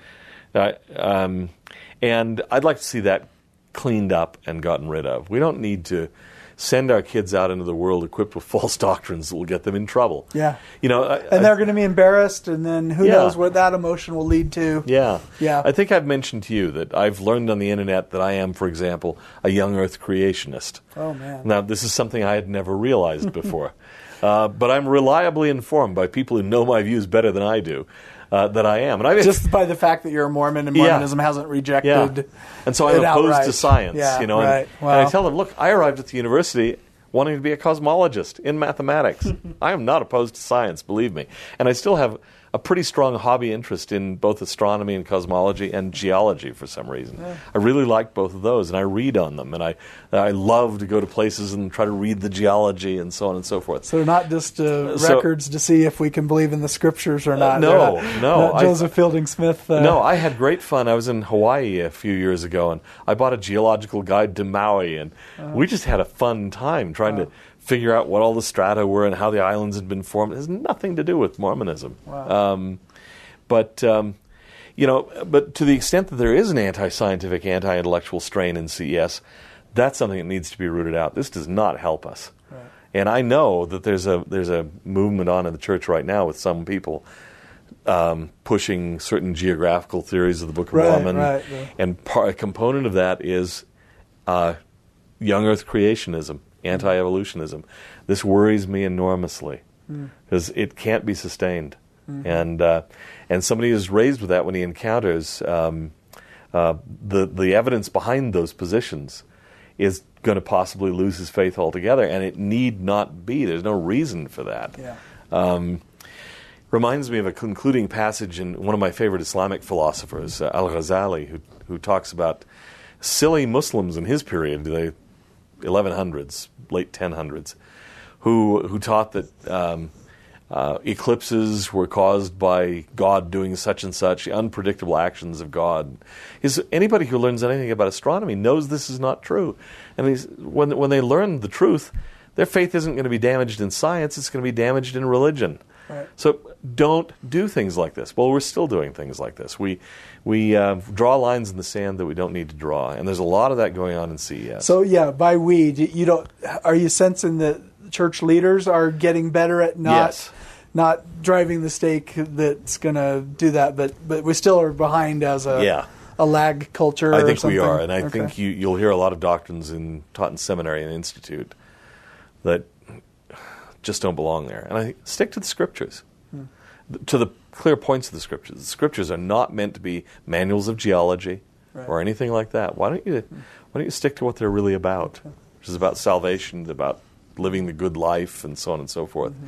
And I'd like to see that cleaned up and gotten rid of. We don't need to send our kids out into the world equipped with false doctrines that will get them in trouble. Yeah. And they're going to be embarrassed, and then who knows what that emotion will lead to. Yeah. Yeah. I think I've mentioned to you that I've learned on the internet that I am, for example, a young earth creationist. Oh, man. Now, this is something I had never realized before. But I'm reliably informed by people who know my views better than I do that I am. And just by the fact that you're a Mormon and Mormonism hasn't rejected And so I'm opposed outright to science. and I tell them, look, I arrived at the university wanting to be a cosmologist in mathematics. I am not opposed to science, believe me. And I still have a pretty strong hobby interest in both astronomy and cosmology and geology for some reason. I really like both of those, and I read on them, and I love to go to places and try to read the geology and so on and so forth. So not just records to see if we can believe in the scriptures or not. No. Joseph Fielding Smith. No, I had great fun. I was in Hawaii a few years ago, and I bought a geological guide to Maui, and we just had a fun time trying to figure out what all the strata were and how the islands had been formed. It has nothing to do with Mormonism. Wow. But to the extent that there is an anti-scientific, anti-intellectual strain in CES, that's something that needs to be rooted out. This does not help us. Right. And I know that there's a movement on in the church right now with some people pushing certain geographical theories of the Book of Mormon. And a component of that is young earth creationism, anti-evolutionism. This worries me enormously because it can't be sustained. And somebody is raised with that when he encounters the evidence behind those positions is going to possibly lose his faith altogether, and it need not be. There's no reason for that. Reminds me of a concluding passage in one of my favorite Islamic philosophers, Al-Ghazali, who talks about silly Muslims in his period, the 1100s, late 1000s, who taught that eclipses were caused by God doing such and such, the unpredictable actions of God. Anybody who learns anything about astronomy knows this is not true. And when they learn the truth, their faith isn't going to be damaged in science, it's going to be damaged in religion. Right. So don't do things like this. Well, we're still doing things like this. We draw lines in the sand that we don't need to draw, and there's a lot of that going on in CES. So by are you sensing that church leaders are getting better at not driving the stake that's going to do that, but we still are behind as a lag culture? I think something? We are, and I think you'll hear a lot of doctrines taught in seminary and institute that just don't belong there. And I think stick to the scriptures, to the clear points of the scriptures. The scriptures are not meant to be manuals of geology or anything like that. Why don't you stick to what they're really about, which is about salvation, about living the good life and so on and so forth.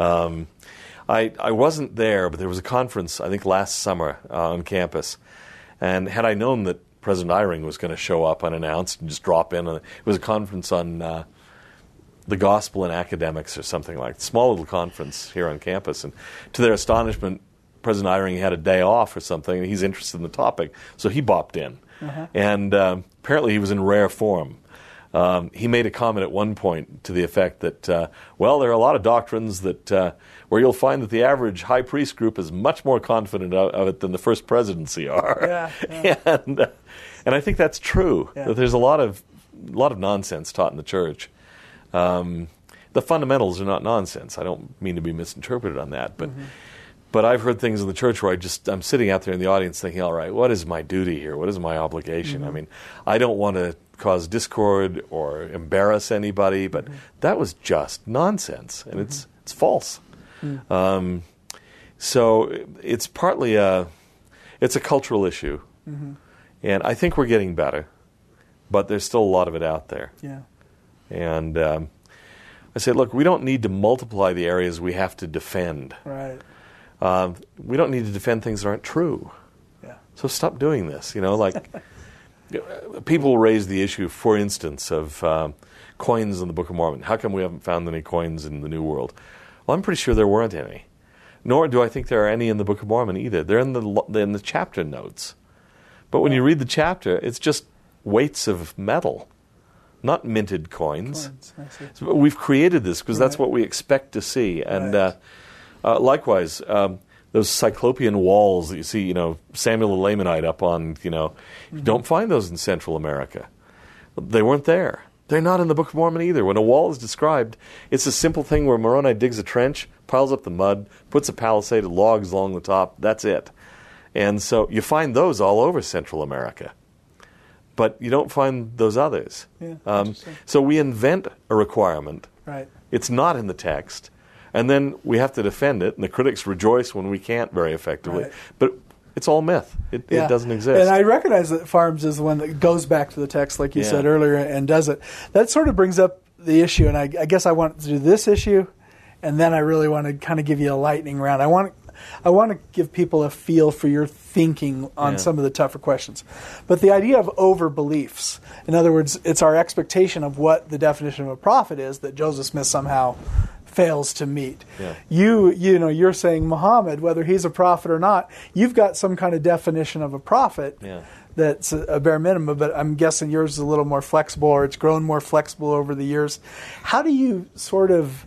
I wasn't there, but there was a conference, I think last summer on campus. And had I known that President Eyring was going to show up unannounced and just drop in, it was a conference on the gospel and academics or something like that. Small little conference here on campus. And to their astonishment, President Eyring had a day off or something, and he's interested in the topic. So he bopped in. And apparently he was in rare form. He made a comment at one point to the effect that, well, there are a lot of doctrines that where you'll find that the average high priest group is much more confident of it than the first presidency are. And I think that's true. That there's a lot of nonsense taught in the church. The fundamentals are not nonsense. I don't mean to be misinterpreted on that, but I've heard things in the church where I'm sitting out there in the audience thinking, all right, what is my duty here? What is my obligation? I mean, I don't want to cause discord or embarrass anybody, but that was just nonsense, and it's false. So it's partly it's a cultural issue, and I think we're getting better, but there's still a lot of it out there. And I said, look, we don't need to multiply the areas we have to defend. We don't need to defend things that aren't true. So stop doing this. Like people raise the issue, for instance, of coins in the Book of Mormon. How come we haven't found any coins in the New World? Well, I'm pretty sure there weren't any. Nor do I think there are any in the Book of Mormon either. They're in the chapter notes. But when you read the chapter, it's just weights of metal, not minted coins. So we've created this because that's what we expect to see. And likewise, those Cyclopean walls that you see, Samuel the Lamanite up on, you don't find those in Central America. They weren't there. They're not in the Book of Mormon either. When a wall is described, it's a simple thing where Moroni digs a trench, piles up the mud, puts a palisade of logs along the top. That's it. And so you find those all over Central America. But you don't find those others. So we invent a requirement. It's not in the text. And then we have to defend it, and the critics rejoice when we can't very effectively. But it's all myth. It doesn't exist. And I recognize that Farms is the one that goes back to the text, like you said earlier, and does it. That sort of brings up the issue, and I guess I want to do this issue, and then I really want to kind of give you a lightning round. I want to give people a feel for your thinking on some of the tougher questions. But the idea of overbeliefs, in other words, it's our expectation of what the definition of a prophet is that Joseph Smith somehow fails to meet. You're saying Muhammad, whether he's a prophet or not, you've got some kind of definition of a prophet that's a bare minimum, but I'm guessing yours is a little more flexible, or it's grown more flexible over the years. How do you sort of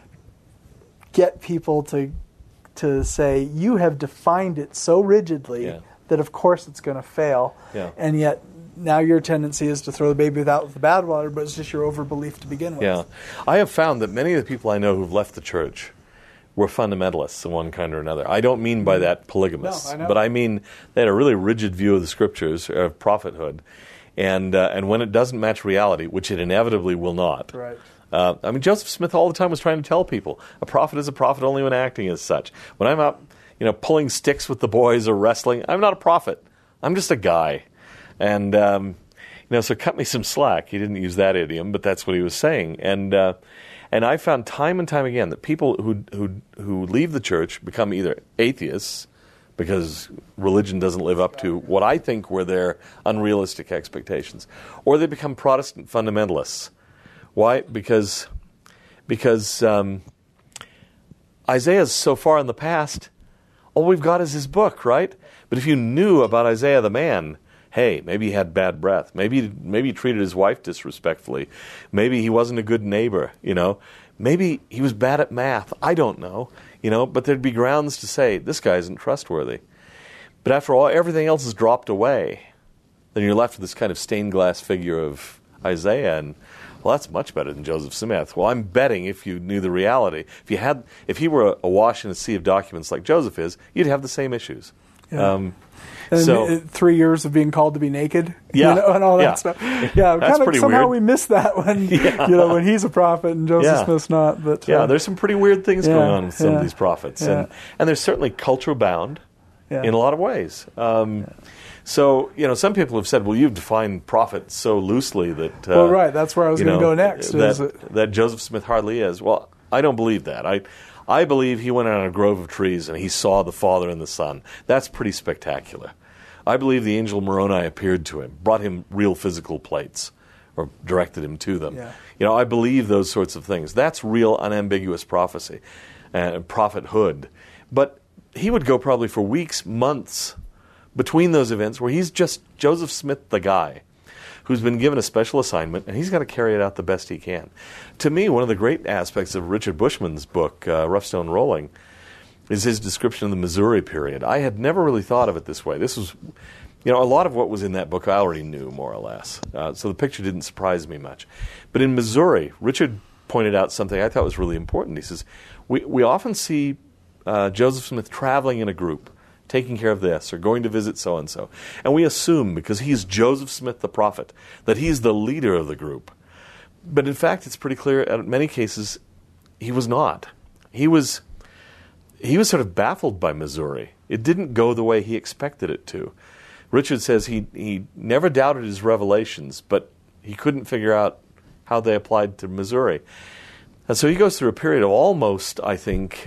get people to say, you have defined it so rigidly that of course it's going to fail, and yet now your tendency is to throw the baby out with the bathwater, but it's just your overbelief to begin with. I have found that many of the people I know who've left the church were fundamentalists of one kind or another. I don't mean by that polygamists, but I mean they had a really rigid view of the scriptures, of prophethood, and when it doesn't match reality, which it inevitably will not. Joseph Smith all the time was trying to tell people a prophet is a prophet only when acting as such. When I'm out, pulling sticks with the boys or wrestling, I'm not a prophet. I'm just a guy. And so cut me some slack. He didn't use that idiom, but that's what he was saying. And I found time and time again that people who leave the church become either atheists because religion doesn't live up to what I think were their unrealistic expectations, or they become Protestant fundamentalists. Why? Because Isaiah's so far in the past, all we've got is his book, right? But if you knew about Isaiah the man, hey, maybe he had bad breath. Maybe he treated his wife disrespectfully. Maybe he wasn't a good neighbor, Maybe he was bad at math. I don't know, but there'd be grounds to say, this guy isn't trustworthy. But after all, everything else is dropped away. Then you're left with this kind of stained glass figure of Isaiah, and well, that's much better than Joseph Smith. Well, I'm betting if you knew the reality, if he were awash in a sea of documents like Joseph is, you'd have the same issues. And 3 years of being called to be naked, and all that stuff. That's pretty somehow weird. We miss that when when he's a prophet and Joseph Smith's not. But there's some pretty weird things going on with some of these prophets, and they're certainly culture bound. in a lot of ways. So, some people have said, well, you've defined prophet so loosely that... well, right, that's where I was going to go next. That Joseph Smith hardly is. Well, I don't believe that. I believe he went out on a grove of trees and he saw the Father and the Son. That's pretty spectacular. I believe the angel Moroni appeared to him, brought him real physical plates, or directed him to them. Yeah. I believe those sorts of things. That's real unambiguous prophecy and prophethood. But he would go probably for weeks, months between those events where he's just Joseph Smith, the guy, who's been given a special assignment, and he's got to carry it out the best he can. To me, one of the great aspects of Richard Bushman's book, Rough Stone Rolling, is his description of the Missouri period. I had never really thought of it this way. This was, a lot of what was in that book I already knew, more or less. So the picture didn't surprise me much. But in Missouri, Richard pointed out something I thought was really important. He says, we often see Joseph Smith traveling in a group, taking care of this, or going to visit so-and-so. And we assume, because he's Joseph Smith the prophet, that he's the leader of the group. But in fact, it's pretty clear, in many cases, he was not. He was sort of baffled by Missouri. It didn't go the way he expected it to. Richard says he never doubted his revelations, but he couldn't figure out how they applied to Missouri. And so he goes through a period of almost, I think...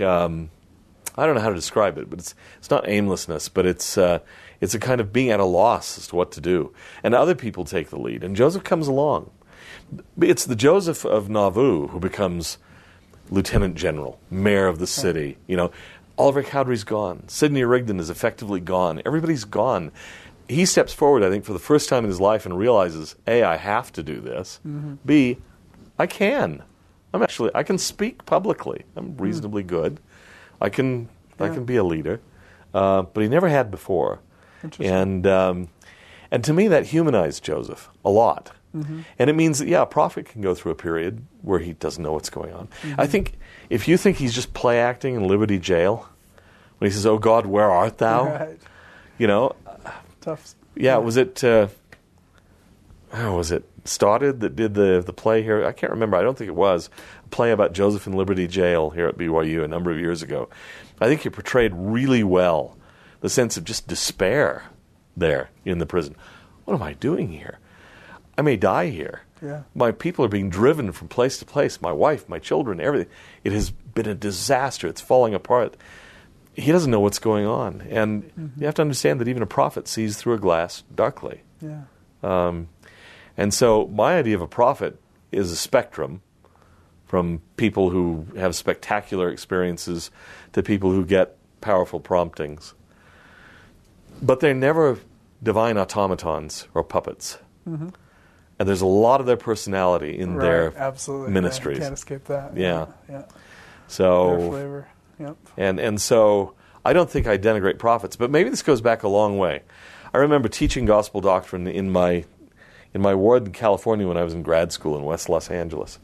I don't know how to describe it, but it's not aimlessness, but it's a kind of being at a loss as to what to do. And other people take the lead, and Joseph comes along. It's the Joseph of Nauvoo who becomes lieutenant general, mayor of the city. Oliver Cowdery's gone. Sidney Rigdon is effectively gone. Everybody's gone. He steps forward, I think, for the first time in his life and realizes, A, I have to do this. Mm-hmm. B, I can. I can speak publicly. I'm reasonably good. I can be a leader, but he never had before, and to me that humanized Joseph a lot, and it means that a prophet can go through a period where he doesn't know what's going on. I think if you think he's just play acting in Liberty Jail when he says, "Oh God, where art thou?" Right. Tough. Yeah, was it Stoddard that did the play here? I can't remember. I don't think it was a play about Joseph in Liberty Jail here at BYU a number of years ago. I think he portrayed really well the sense of just despair there in the prison. What am I doing here? I may die here. Yeah. My people are being driven from place to place. My wife, my children, everything. It has been a disaster. It's falling apart. He doesn't know what's going on. And you have to understand that even a prophet sees through a glass darkly. Yeah. And so my idea of a prophet is a spectrum from people who have spectacular experiences to people who get powerful promptings. But they're never divine automatons or puppets. Mm-hmm. And there's a lot of their personality in their ministries. You can't escape that. Yeah. So, their flavor. Yep. And so I don't think I denigrate prophets, but maybe this goes back a long way. I remember teaching gospel doctrine in my ward in California when I was in grad school in West Los Angeles.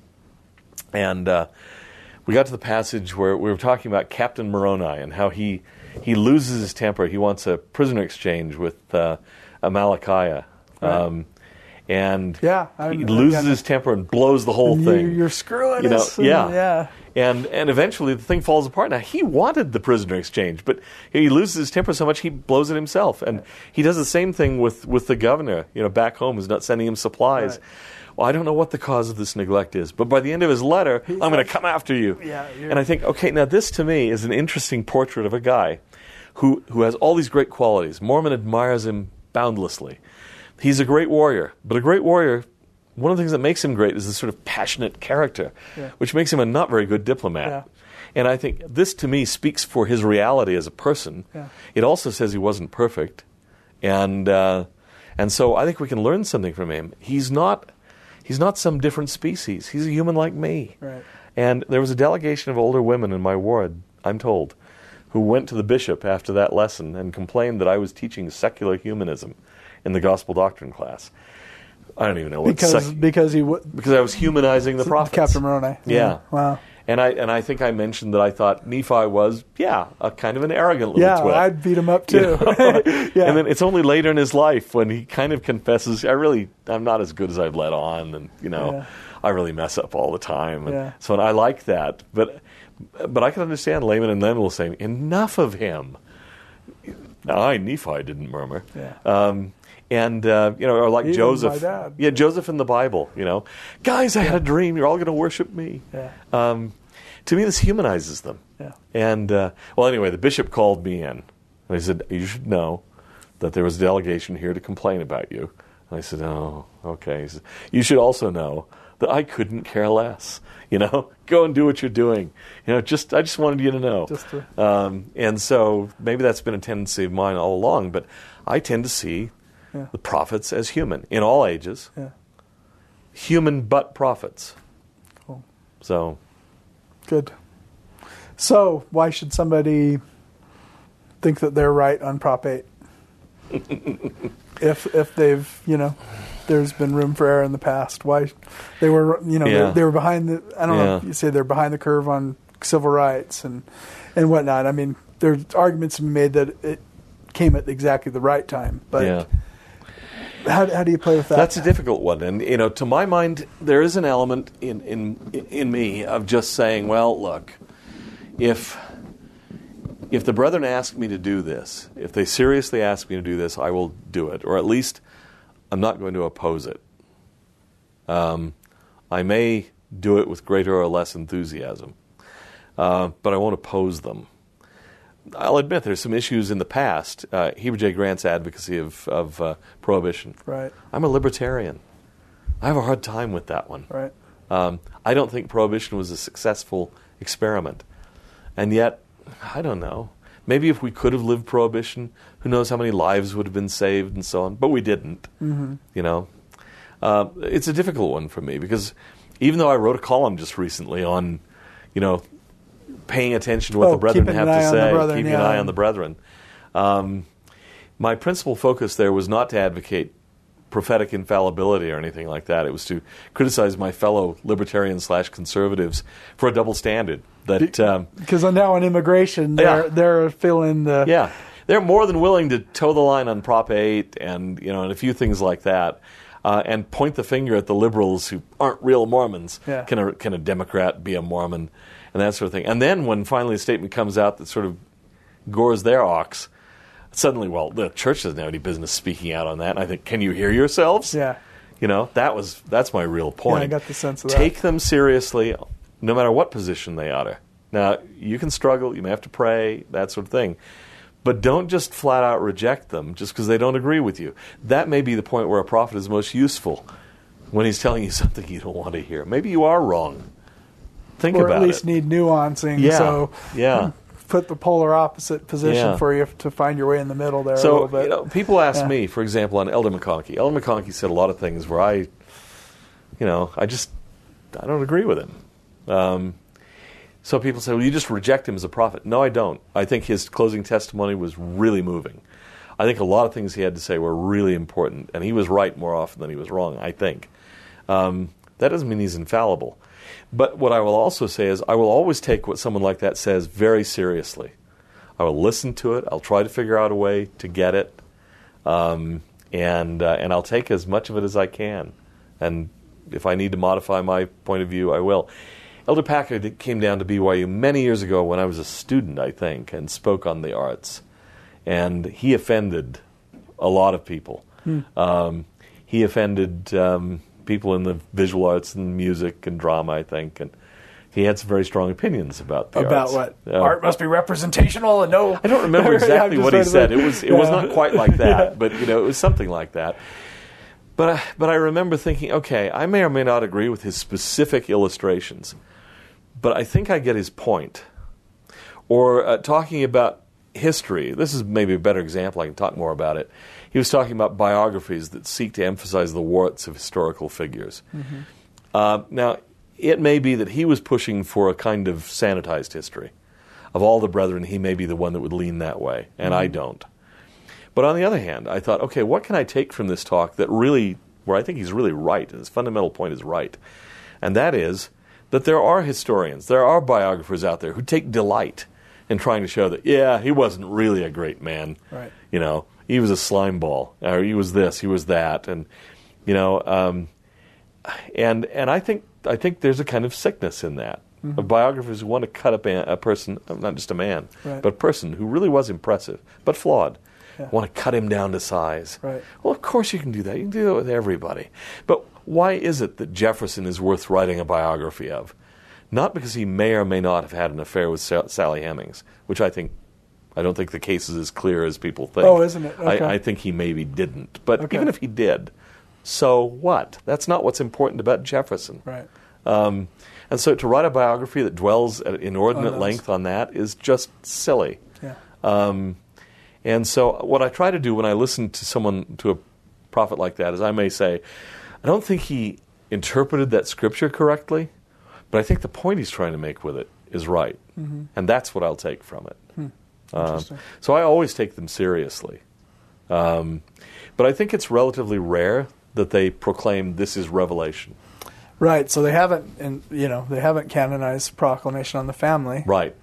And we got to the passage where we were talking about Captain Moroni and how he loses his temper. He wants a prisoner exchange with Amalickiah. Right. And he loses his temper and blows the whole thing. You're screwing us. Yeah. And eventually the thing falls apart. Now, he wanted the prisoner exchange, but he loses his temper so much he blows it himself. And he does the same thing with the governor, back home, who's not sending him supplies. Right. Well, I don't know what the cause of this neglect is, but by the end of his letter, I'm going to come after you. Yeah, and I think, okay, now this to me is an interesting portrait of a guy who has all these great qualities. Mormon admires him boundlessly. He's a great warrior, but a great warrior, one of the things that makes him great is this sort of passionate character, which makes him a not very good diplomat. Yeah. And I think this, to me, speaks for his reality as a person. Yeah. It also says he wasn't perfect. And so I think we can learn something from him. He's not some different species. He's a human like me. Right. And there was a delegation of older women in my ward, I'm told, who went to the bishop after that lesson and complained that I was teaching secular humanism in the gospel doctrine class. I don't even know what because I was humanizing the prophets. Captain Moroni. Yeah. Wow. And I think I mentioned that I thought Nephi was, a kind of an arrogant little twit. Yeah, I'd beat him up too. And then it's only later in his life when he kind of confesses, I'm not as good as I've let on, and I really mess up all the time. And so I like that. But I can understand Laman and Lemuel saying, enough of him. Now, Nephi didn't murmur. Yeah. Or like Even Joseph. my dad. Yeah, Joseph in the Bible, Guys, I had a dream. You're all going to worship me. Yeah. To me, this humanizes them. Yeah. And, anyway, the bishop called me in. And he said, you should know that there was a delegation here to complain about you. And I said, oh, okay. He said, you should also know that I couldn't care less. Go and do what you're doing. I just wanted you to know. And so maybe that's been a tendency of mine all along, but I tend to see the prophets as human in all ages. Yeah. Human but prophets. Cool. So. Good. So why should somebody think that they're right on Prop 8? if they've, there's been room for error in the past. Why they were, they were behind the. I don't know. If you say they're behind the curve on civil rights and whatnot. I mean, there's arguments to be made that it came at exactly the right time. But how do you play with that? That's a difficult one, and to my mind, there is an element in me of just saying, well, look, if the brethren ask me to do this, if they seriously ask me to do this, I will do it, or at least I'm not going to oppose it. I may do it with greater or less enthusiasm, but I won't oppose them. I'll admit there's some issues in the past. Heber J. Grant's advocacy of prohibition. Right. I'm a libertarian. I have a hard time with that one. Right. I don't think prohibition was a successful experiment. And yet, I don't know. Maybe if we could have lived prohibition, who knows how many lives would have been saved and so on. But we didn't. Mm-hmm. It's a difficult one for me because even though I wrote a column just recently on, paying attention to what the brethren have to say, keeping an eye on the brethren, my principal focus there was not to advocate prophetic infallibility or anything like that. It was to criticize my fellow libertarians/conservatives for a double standard. Because now on immigration, they're filling the... Yeah, they're more than willing to toe the line on Prop 8 and a few things like that, and point the finger at the liberals who aren't real Mormons. Yeah. Can a Democrat be a Mormon? And that sort of thing. And then when finally a statement comes out that sort of gores their ox, suddenly, well, the church doesn't have any business speaking out on that. And I think, can you hear yourselves? Yeah. That's my real point. Yeah, I got the sense of that. Take them seriously, no matter what position they utter. Now, you can struggle, you may have to pray, that sort of thing. But don't just flat out reject them just because they don't agree with you. That may be the point where a prophet is most useful, when he's telling you something you don't want to hear. Maybe you are wrong. Think about it. Or at least need nuancing. Yeah. So put the polar opposite position for you to find your way in the middle there a little bit. People ask me, for example, on Elder McConkie. Elder McConkie said a lot of things where I don't agree with him. So people say, well, you just reject him as a prophet. No, I don't. I think his closing testimony was really moving. I think a lot of things he had to say were really important, and he was right more often than he was wrong, I think. That doesn't mean he's infallible. But what I will also say is I will always take what someone like that says very seriously. I will listen to it. I'll try to figure out a way to get it. And I'll take as much of it as I can. And if I need to modify my point of view, I will. Elder Packer came down to BYU many years ago when I was a student, I think, and spoke on the arts. And he offended a lot of people. He offended people in the visual arts and music and drama, I think, and he had some very strong opinions about the arts. About what? Art must be representational and no... I don't remember exactly what he said. It was not quite like that, but it was something like that. But I remember thinking, okay, I may or may not agree with his specific illustrations, but I think I get his point. Or talking about history, this is maybe a better example, I can talk more about it. He was talking about biographies that seek to emphasize the warts of historical figures. Now, it may be that he was pushing for a kind of sanitized history. Of all the brethren, he may be the one that would lean that way, and I don't. But on the other hand, I thought, okay, what can I take from this talk that really, where I think he's really right, and his fundamental point is right, and that is that there are historians, there are biographers out there who take delight in trying to show that, yeah, he wasn't really a great man. Right. He was a slime ball, or he was this, he was that, and and I think there's a kind of sickness in that. Of biographers who want to cut up a person, not just a man, but a person who really was impressive, but flawed. Yeah. I want to cut him down to size. Right. Well, of course you can do that. You can do that with everybody. But why is it that Jefferson is worth writing a biography of? Not because he may or may not have had an affair with Sally Hemings, which I don't think the case is as clear as people think. Oh, isn't it? Okay. I think he maybe didn't. But Okay. even if he did, so what? That's not what's important about Jefferson. Right. And so to write a biography that dwells at inordinate those. length on that is just silly. Yeah. And so what I try to do when I listen to a prophet like that is I may say, I don't think he interpreted that scripture correctly, but I think the point he's trying to make with it is right. Mm-hmm. And that's what I'll take from it. Interesting. So I always take them seriously. But I think it's relatively rare that they proclaim this is revelation. Right. So they haven't, they haven't canonized Proclamation on the Family, Right.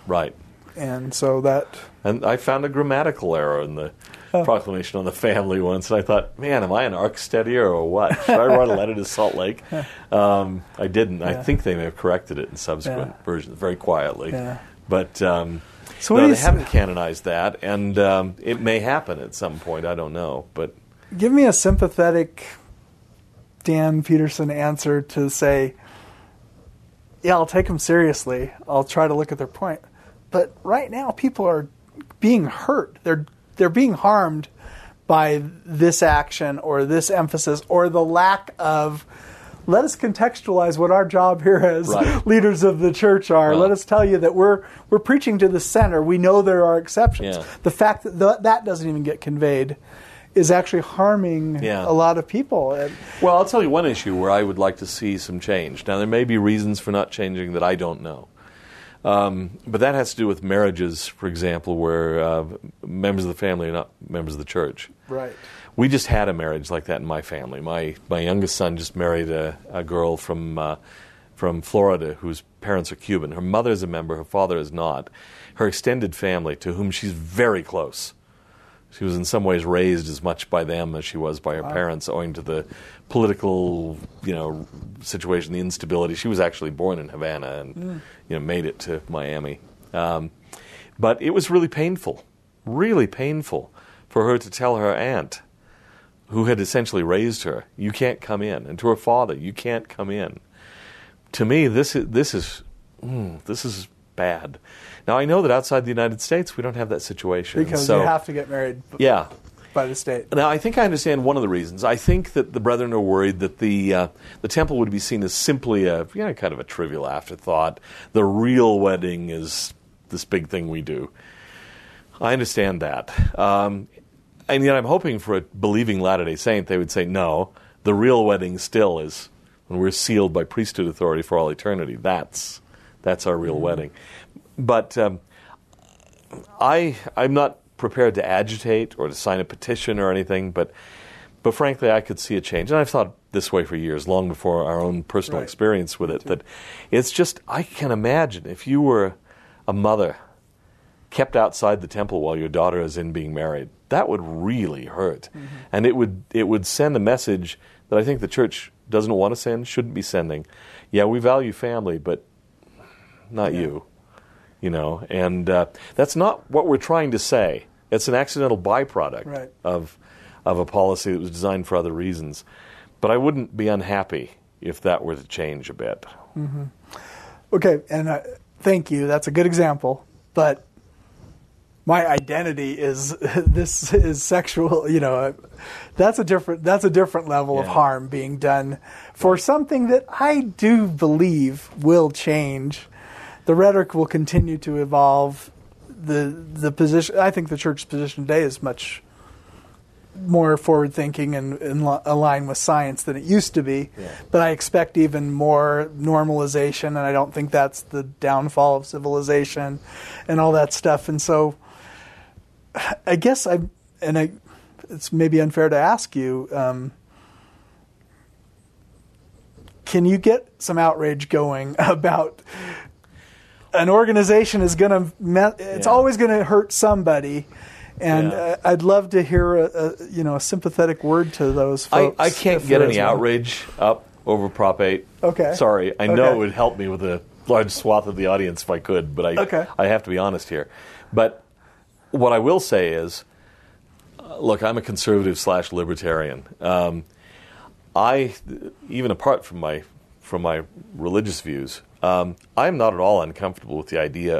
and so that. And I found a grammatical error in the Proclamation on the Family once, and I thought, man, am I an arc-steadier or what? Should I write a letter to Salt Lake? I didn't. I think they may have corrected it in subsequent versions, very quietly. Yeah. But So no, they haven't canonized that, and it may happen at some point. I don't know. But give me a sympathetic Dan Peterson answer to say, yeah, I'll take them seriously. I'll try to look at their point. But right now, people are being hurt. They're being harmed by this action or this emphasis or the lack of. Let us contextualize what our job here as leaders of the church are. Right. Let us tell you that we're preaching to the center. We know there are exceptions. Yeah. The fact that that doesn't even get conveyed is actually harming a lot of people. Well, I'll tell you one issue where I would like to see some change. Now, there may be reasons for not changing that I don't know. But that has to do with marriages, for example, where members of the family are not members of the church. Right. We just had a marriage like that in my family. My youngest son just married a girl from Florida whose parents are Cuban. Her mother is a member, her father is not. Her extended family, to whom she's very close. She was in some ways raised as much by them as she was by her parents, owing to the political, situation, the instability. She was actually born in Havana and made it to Miami. But it was really painful for her to tell her aunt, who had essentially raised her, you can't come in, and to her father, you can't come in. To me, this is bad. Now, I know that outside the United States, we don't have that situation. Because you have to get married by the state. Now, I think I understand one of the reasons. I think that the brethren are worried that the temple would be seen as simply a kind of a trivial afterthought. The real wedding is this big thing we do. I understand that. And yet I'm hoping for a believing Latter-day Saint, they would say, no, the real wedding still is when we're sealed by priesthood authority for all eternity. That's our real wedding. But I'm not prepared to agitate or to sign a petition or anything, but frankly, I could see a change. And I've thought this way for years, long before our own personal experience with it, that it's just, I can imagine if you were a mother kept outside the temple while your daughter is in being married, that would really hurt. Mm-hmm. And it would send a message that I think the church doesn't want to send, shouldn't be sending. Yeah, we value family, but not you. And that's not what we're trying to say. It's an accidental byproduct of a policy that was designed for other reasons. But I wouldn't be unhappy if that were to change a bit. Mm-hmm. Okay, and thank you. That's a good example. But my identity is this is sexual. That's a different level of harm being done for something that I do believe will change. The rhetoric will continue to evolve. The position, I think the church's position today is much more forward-thinking and aligned with science than it used to be. Yeah. But I expect even more normalization, and I don't think that's the downfall of civilization and all that stuff. And so I guess it's maybe unfair to ask you, can you get some outrage going about an organization is going to, it's always going to hurt somebody, and I'd love to hear a sympathetic word to those folks. I can't get any outrage up over Prop 8. Okay. Sorry, I know it would help me with a large swath of the audience if I could, but I have to be honest here. But what I will say is, Look, I'm a conservative / libertarian. I, even apart from my religious views, I'm not at all uncomfortable with the idea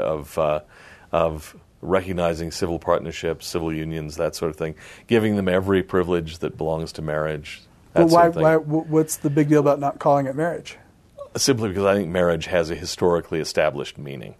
of recognizing civil partnerships, civil unions, that sort of thing, giving them every privilege that belongs to marriage. But why? What's the big deal about not calling it marriage? Simply because I think marriage has a historically established meaning.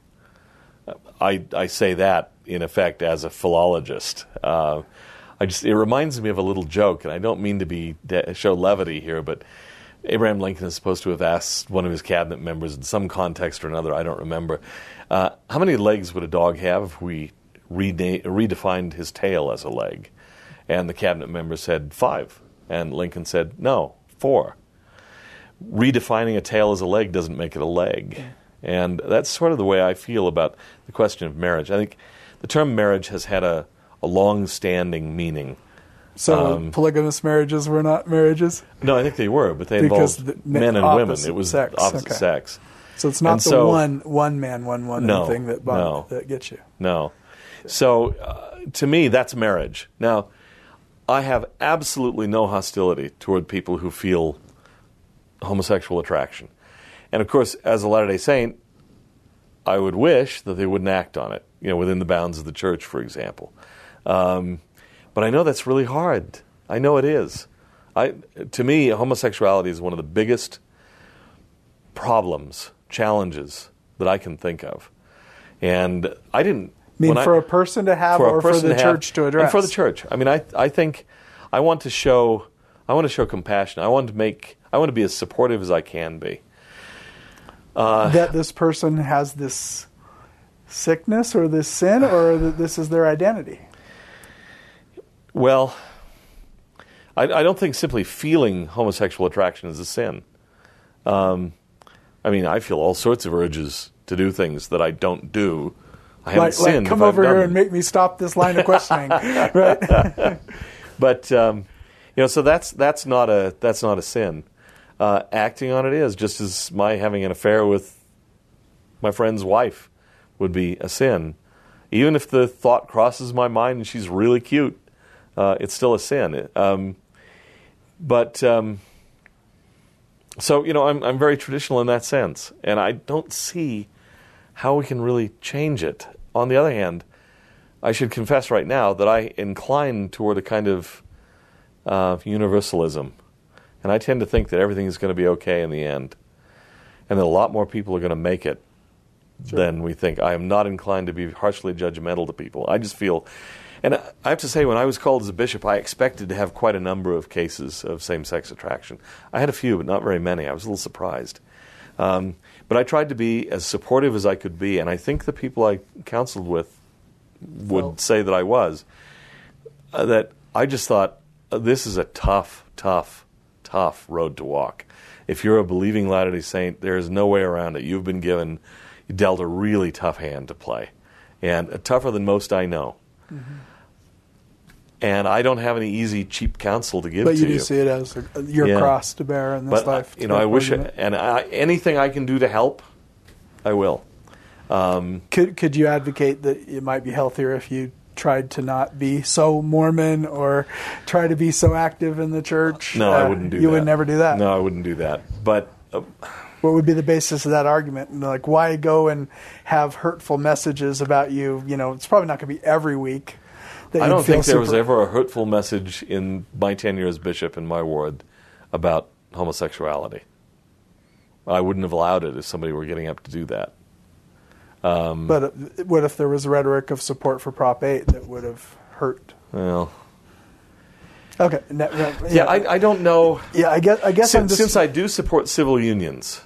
I say that, in effect, as a philologist. It reminds me of a little joke, and I don't mean to show levity here, but Abraham Lincoln is supposed to have asked one of his cabinet members in some context or another, I don't remember, how many legs would a dog have if we redefined his tail as a leg? And the cabinet member said 5. And Lincoln said, no, 4. Redefining a tail as a leg doesn't make it a leg. And that's sort of the way I feel about the question of marriage. I think the term marriage has had a long-standing meaning. So polygamous marriages were not marriages? No, I think they were, but they involved men and women. It was opposite sex. So it's not one man, one woman thing that gets you. No. So to me, that's marriage. Now, I have absolutely no hostility toward people who feel homosexual attraction. And of course, as a Latter-day Saint, I would wish that they wouldn't act on it, within the bounds of the church, for example. But I know that's really hard. I know it is. To me, homosexuality is one of the biggest problems, challenges that I can think of. And I didn't... for a person to have or for the church to address? And for the church. I mean, I think I want to show compassion. I want to be as supportive as I can be. That this person has this sickness or this sin, or that this is their identity? Well, I don't think simply feeling homosexual attraction is a sin. I feel all sorts of urges to do things that I don't do. I haven't sinned. Come over here and make me stop this line of questioning, right? But so that's not a sin. Acting on it is, just as my having an affair with my friend's wife would be a sin. Even if the thought crosses my mind and she's really cute, it's still a sin. So I'm very traditional in that sense, and I don't see how we can really change it. On the other hand, I should confess right now that I incline toward a kind of universalism. And I tend to think that everything is going to be okay in the end. And that a lot more people are going to make it than we think. I am not inclined to be harshly judgmental to people. I just feel... And I have to say, when I was called as a bishop, I expected to have quite a number of cases of same-sex attraction. I had a few, but not very many. I was a little surprised. But I tried to be as supportive as I could be, and I think the people I counseled with would say that I was. That I just thought, this is a tough road to walk. If you're a believing Latter-day Saint, there is no way around it. You've been dealt a really tough hand to play, and tougher than most I know. Mm-hmm. And I don't have any easy, cheap counsel to give to you. But you do see it as your cross to bear in this life. I wish anything I can do to help, I will. Could you advocate that it might be healthier if you tried to not be so Mormon or try to be so active in the church? No, I wouldn't do that. You would never do that? No, I wouldn't do that. But what would be the basis of that argument? Like, why go and have hurtful messages about you? It's probably not going to be every week. I don't think there was ever a hurtful message in my tenure as bishop in my ward about homosexuality. I wouldn't have allowed it if somebody were getting up to do that. But what if there was rhetoric of support for Prop 8 that would have hurt? Well, okay. I don't know. Yeah, I guess since I do support civil unions,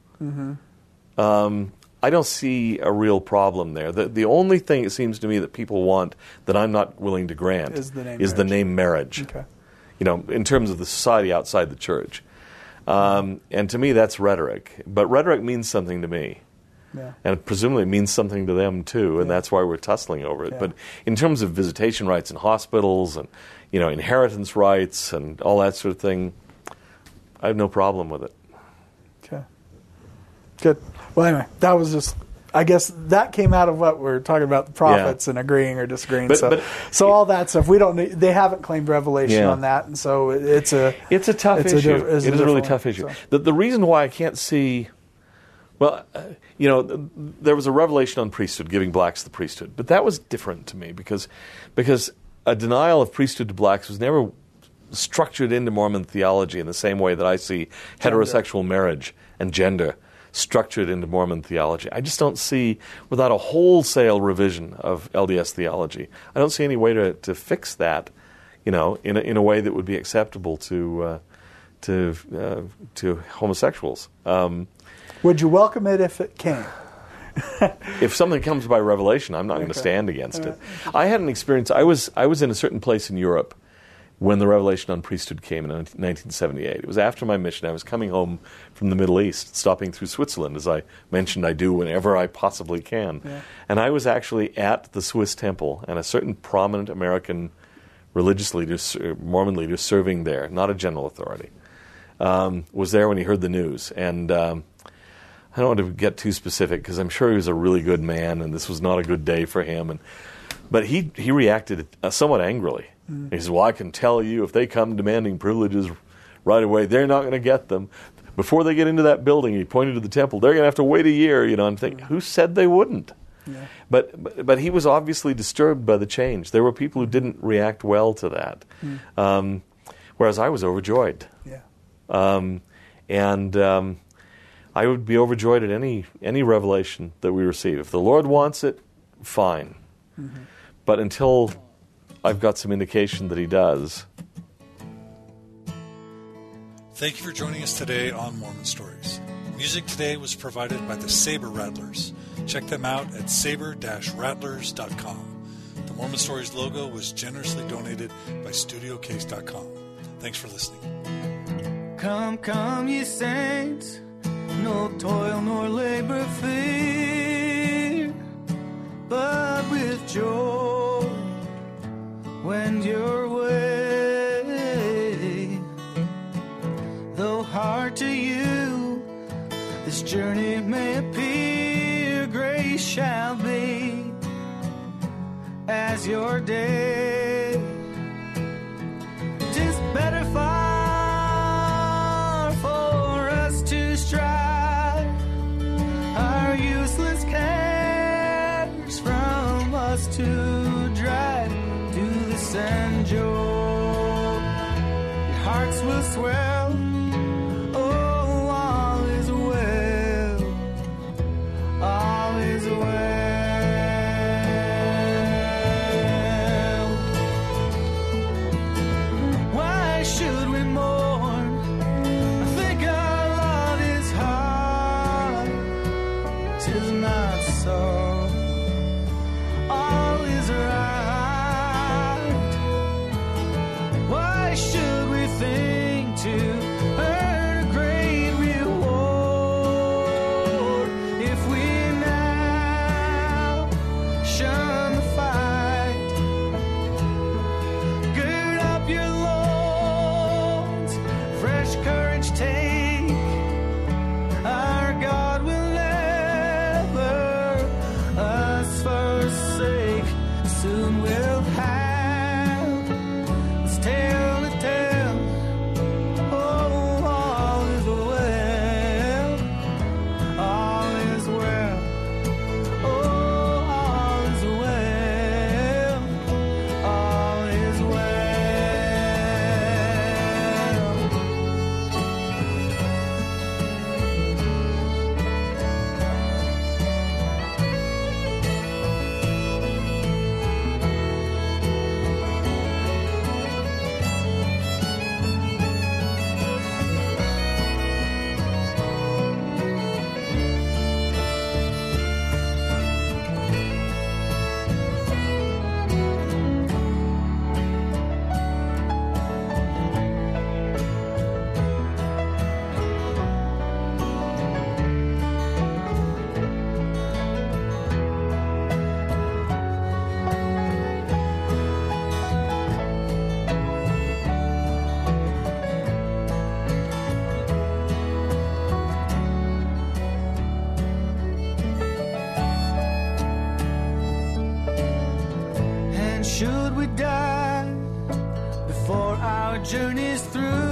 mm-hmm. I don't see a real problem there. The only thing it seems to me that people want that I'm not willing to grant is the name marriage. Okay. In terms of the society outside the church. And to me, that's rhetoric. But rhetoric means something to me. Yeah. And presumably it means something to them too, and that's why we're tussling over it. Yeah. But in terms of visitation rights in hospitals and inheritance rights and all that sort of thing, I have no problem with it. Okay. Good. Well, anyway, that was just I guess that came out of what we're talking about, the prophets and agreeing or disagreeing. So all that stuff, they haven't claimed revelation on that, and so it's a tough issue. It is a really tough issue. So. The reason why I can't see, there was a revelation on priesthood, giving blacks the priesthood, but that was different to me because a denial of priesthood to blacks was never structured into Mormon theology in the same way that I see heterosexual marriage and gender structured into Mormon theology. I just don't see, without a wholesale revision of LDS theology, I don't see any way to fix that, in a way that would be acceptable to homosexuals. Would you welcome it if it came? If something comes by revelation, I'm not going to stand against it. I had an experience. I was in a certain place in Europe when the revelation on priesthood came in 1978. It was after my mission. I was coming home from the Middle East, stopping through Switzerland, as I mentioned I do whenever I possibly can. Yeah. And I was actually at the Swiss temple, and a certain prominent American religious leader, Mormon leader serving there, not a general authority, was there when he heard the news. And I don't want to get too specific because I'm sure he was a really good man and this was not a good day for him. But he reacted somewhat angrily. He says, well, I can tell you if they come demanding privileges right away, they're not going to get them. Before they get into that building, he pointed to the temple, they're going to have to wait a year. I'm thinking, who said they wouldn't? Yeah. But he was obviously disturbed by the change. There were people who didn't react well to that, whereas I was overjoyed. Yeah. I would be overjoyed at any revelation that we receive. If the Lord wants it, fine. Mm-hmm. But until I've got some indication that he does. Thank you for joining us today on Mormon Stories. Music today was provided by the Saber Rattlers. Check them out at saber-rattlers.com. The Mormon Stories logo was generously donated by StudioCase.com. Thanks for listening. Come, come, ye saints, no toil nor labor fear, but with joy wend your way. Though hard to you this journey may appear, grace shall be as your day. 'Tis better far for us to strive our useless cares from us to drive and joy. Your hearts will swell. Oh, all is well. All is well. Why should we mourn? I think our lot is hard. 'Tis not so. All is right. Why should we think to earn a great reward if we now shun the fight? Gird up your loins, fresh courage take. Our God will never us forsake. Soon we'll have tale to tell, oh, our journeys through.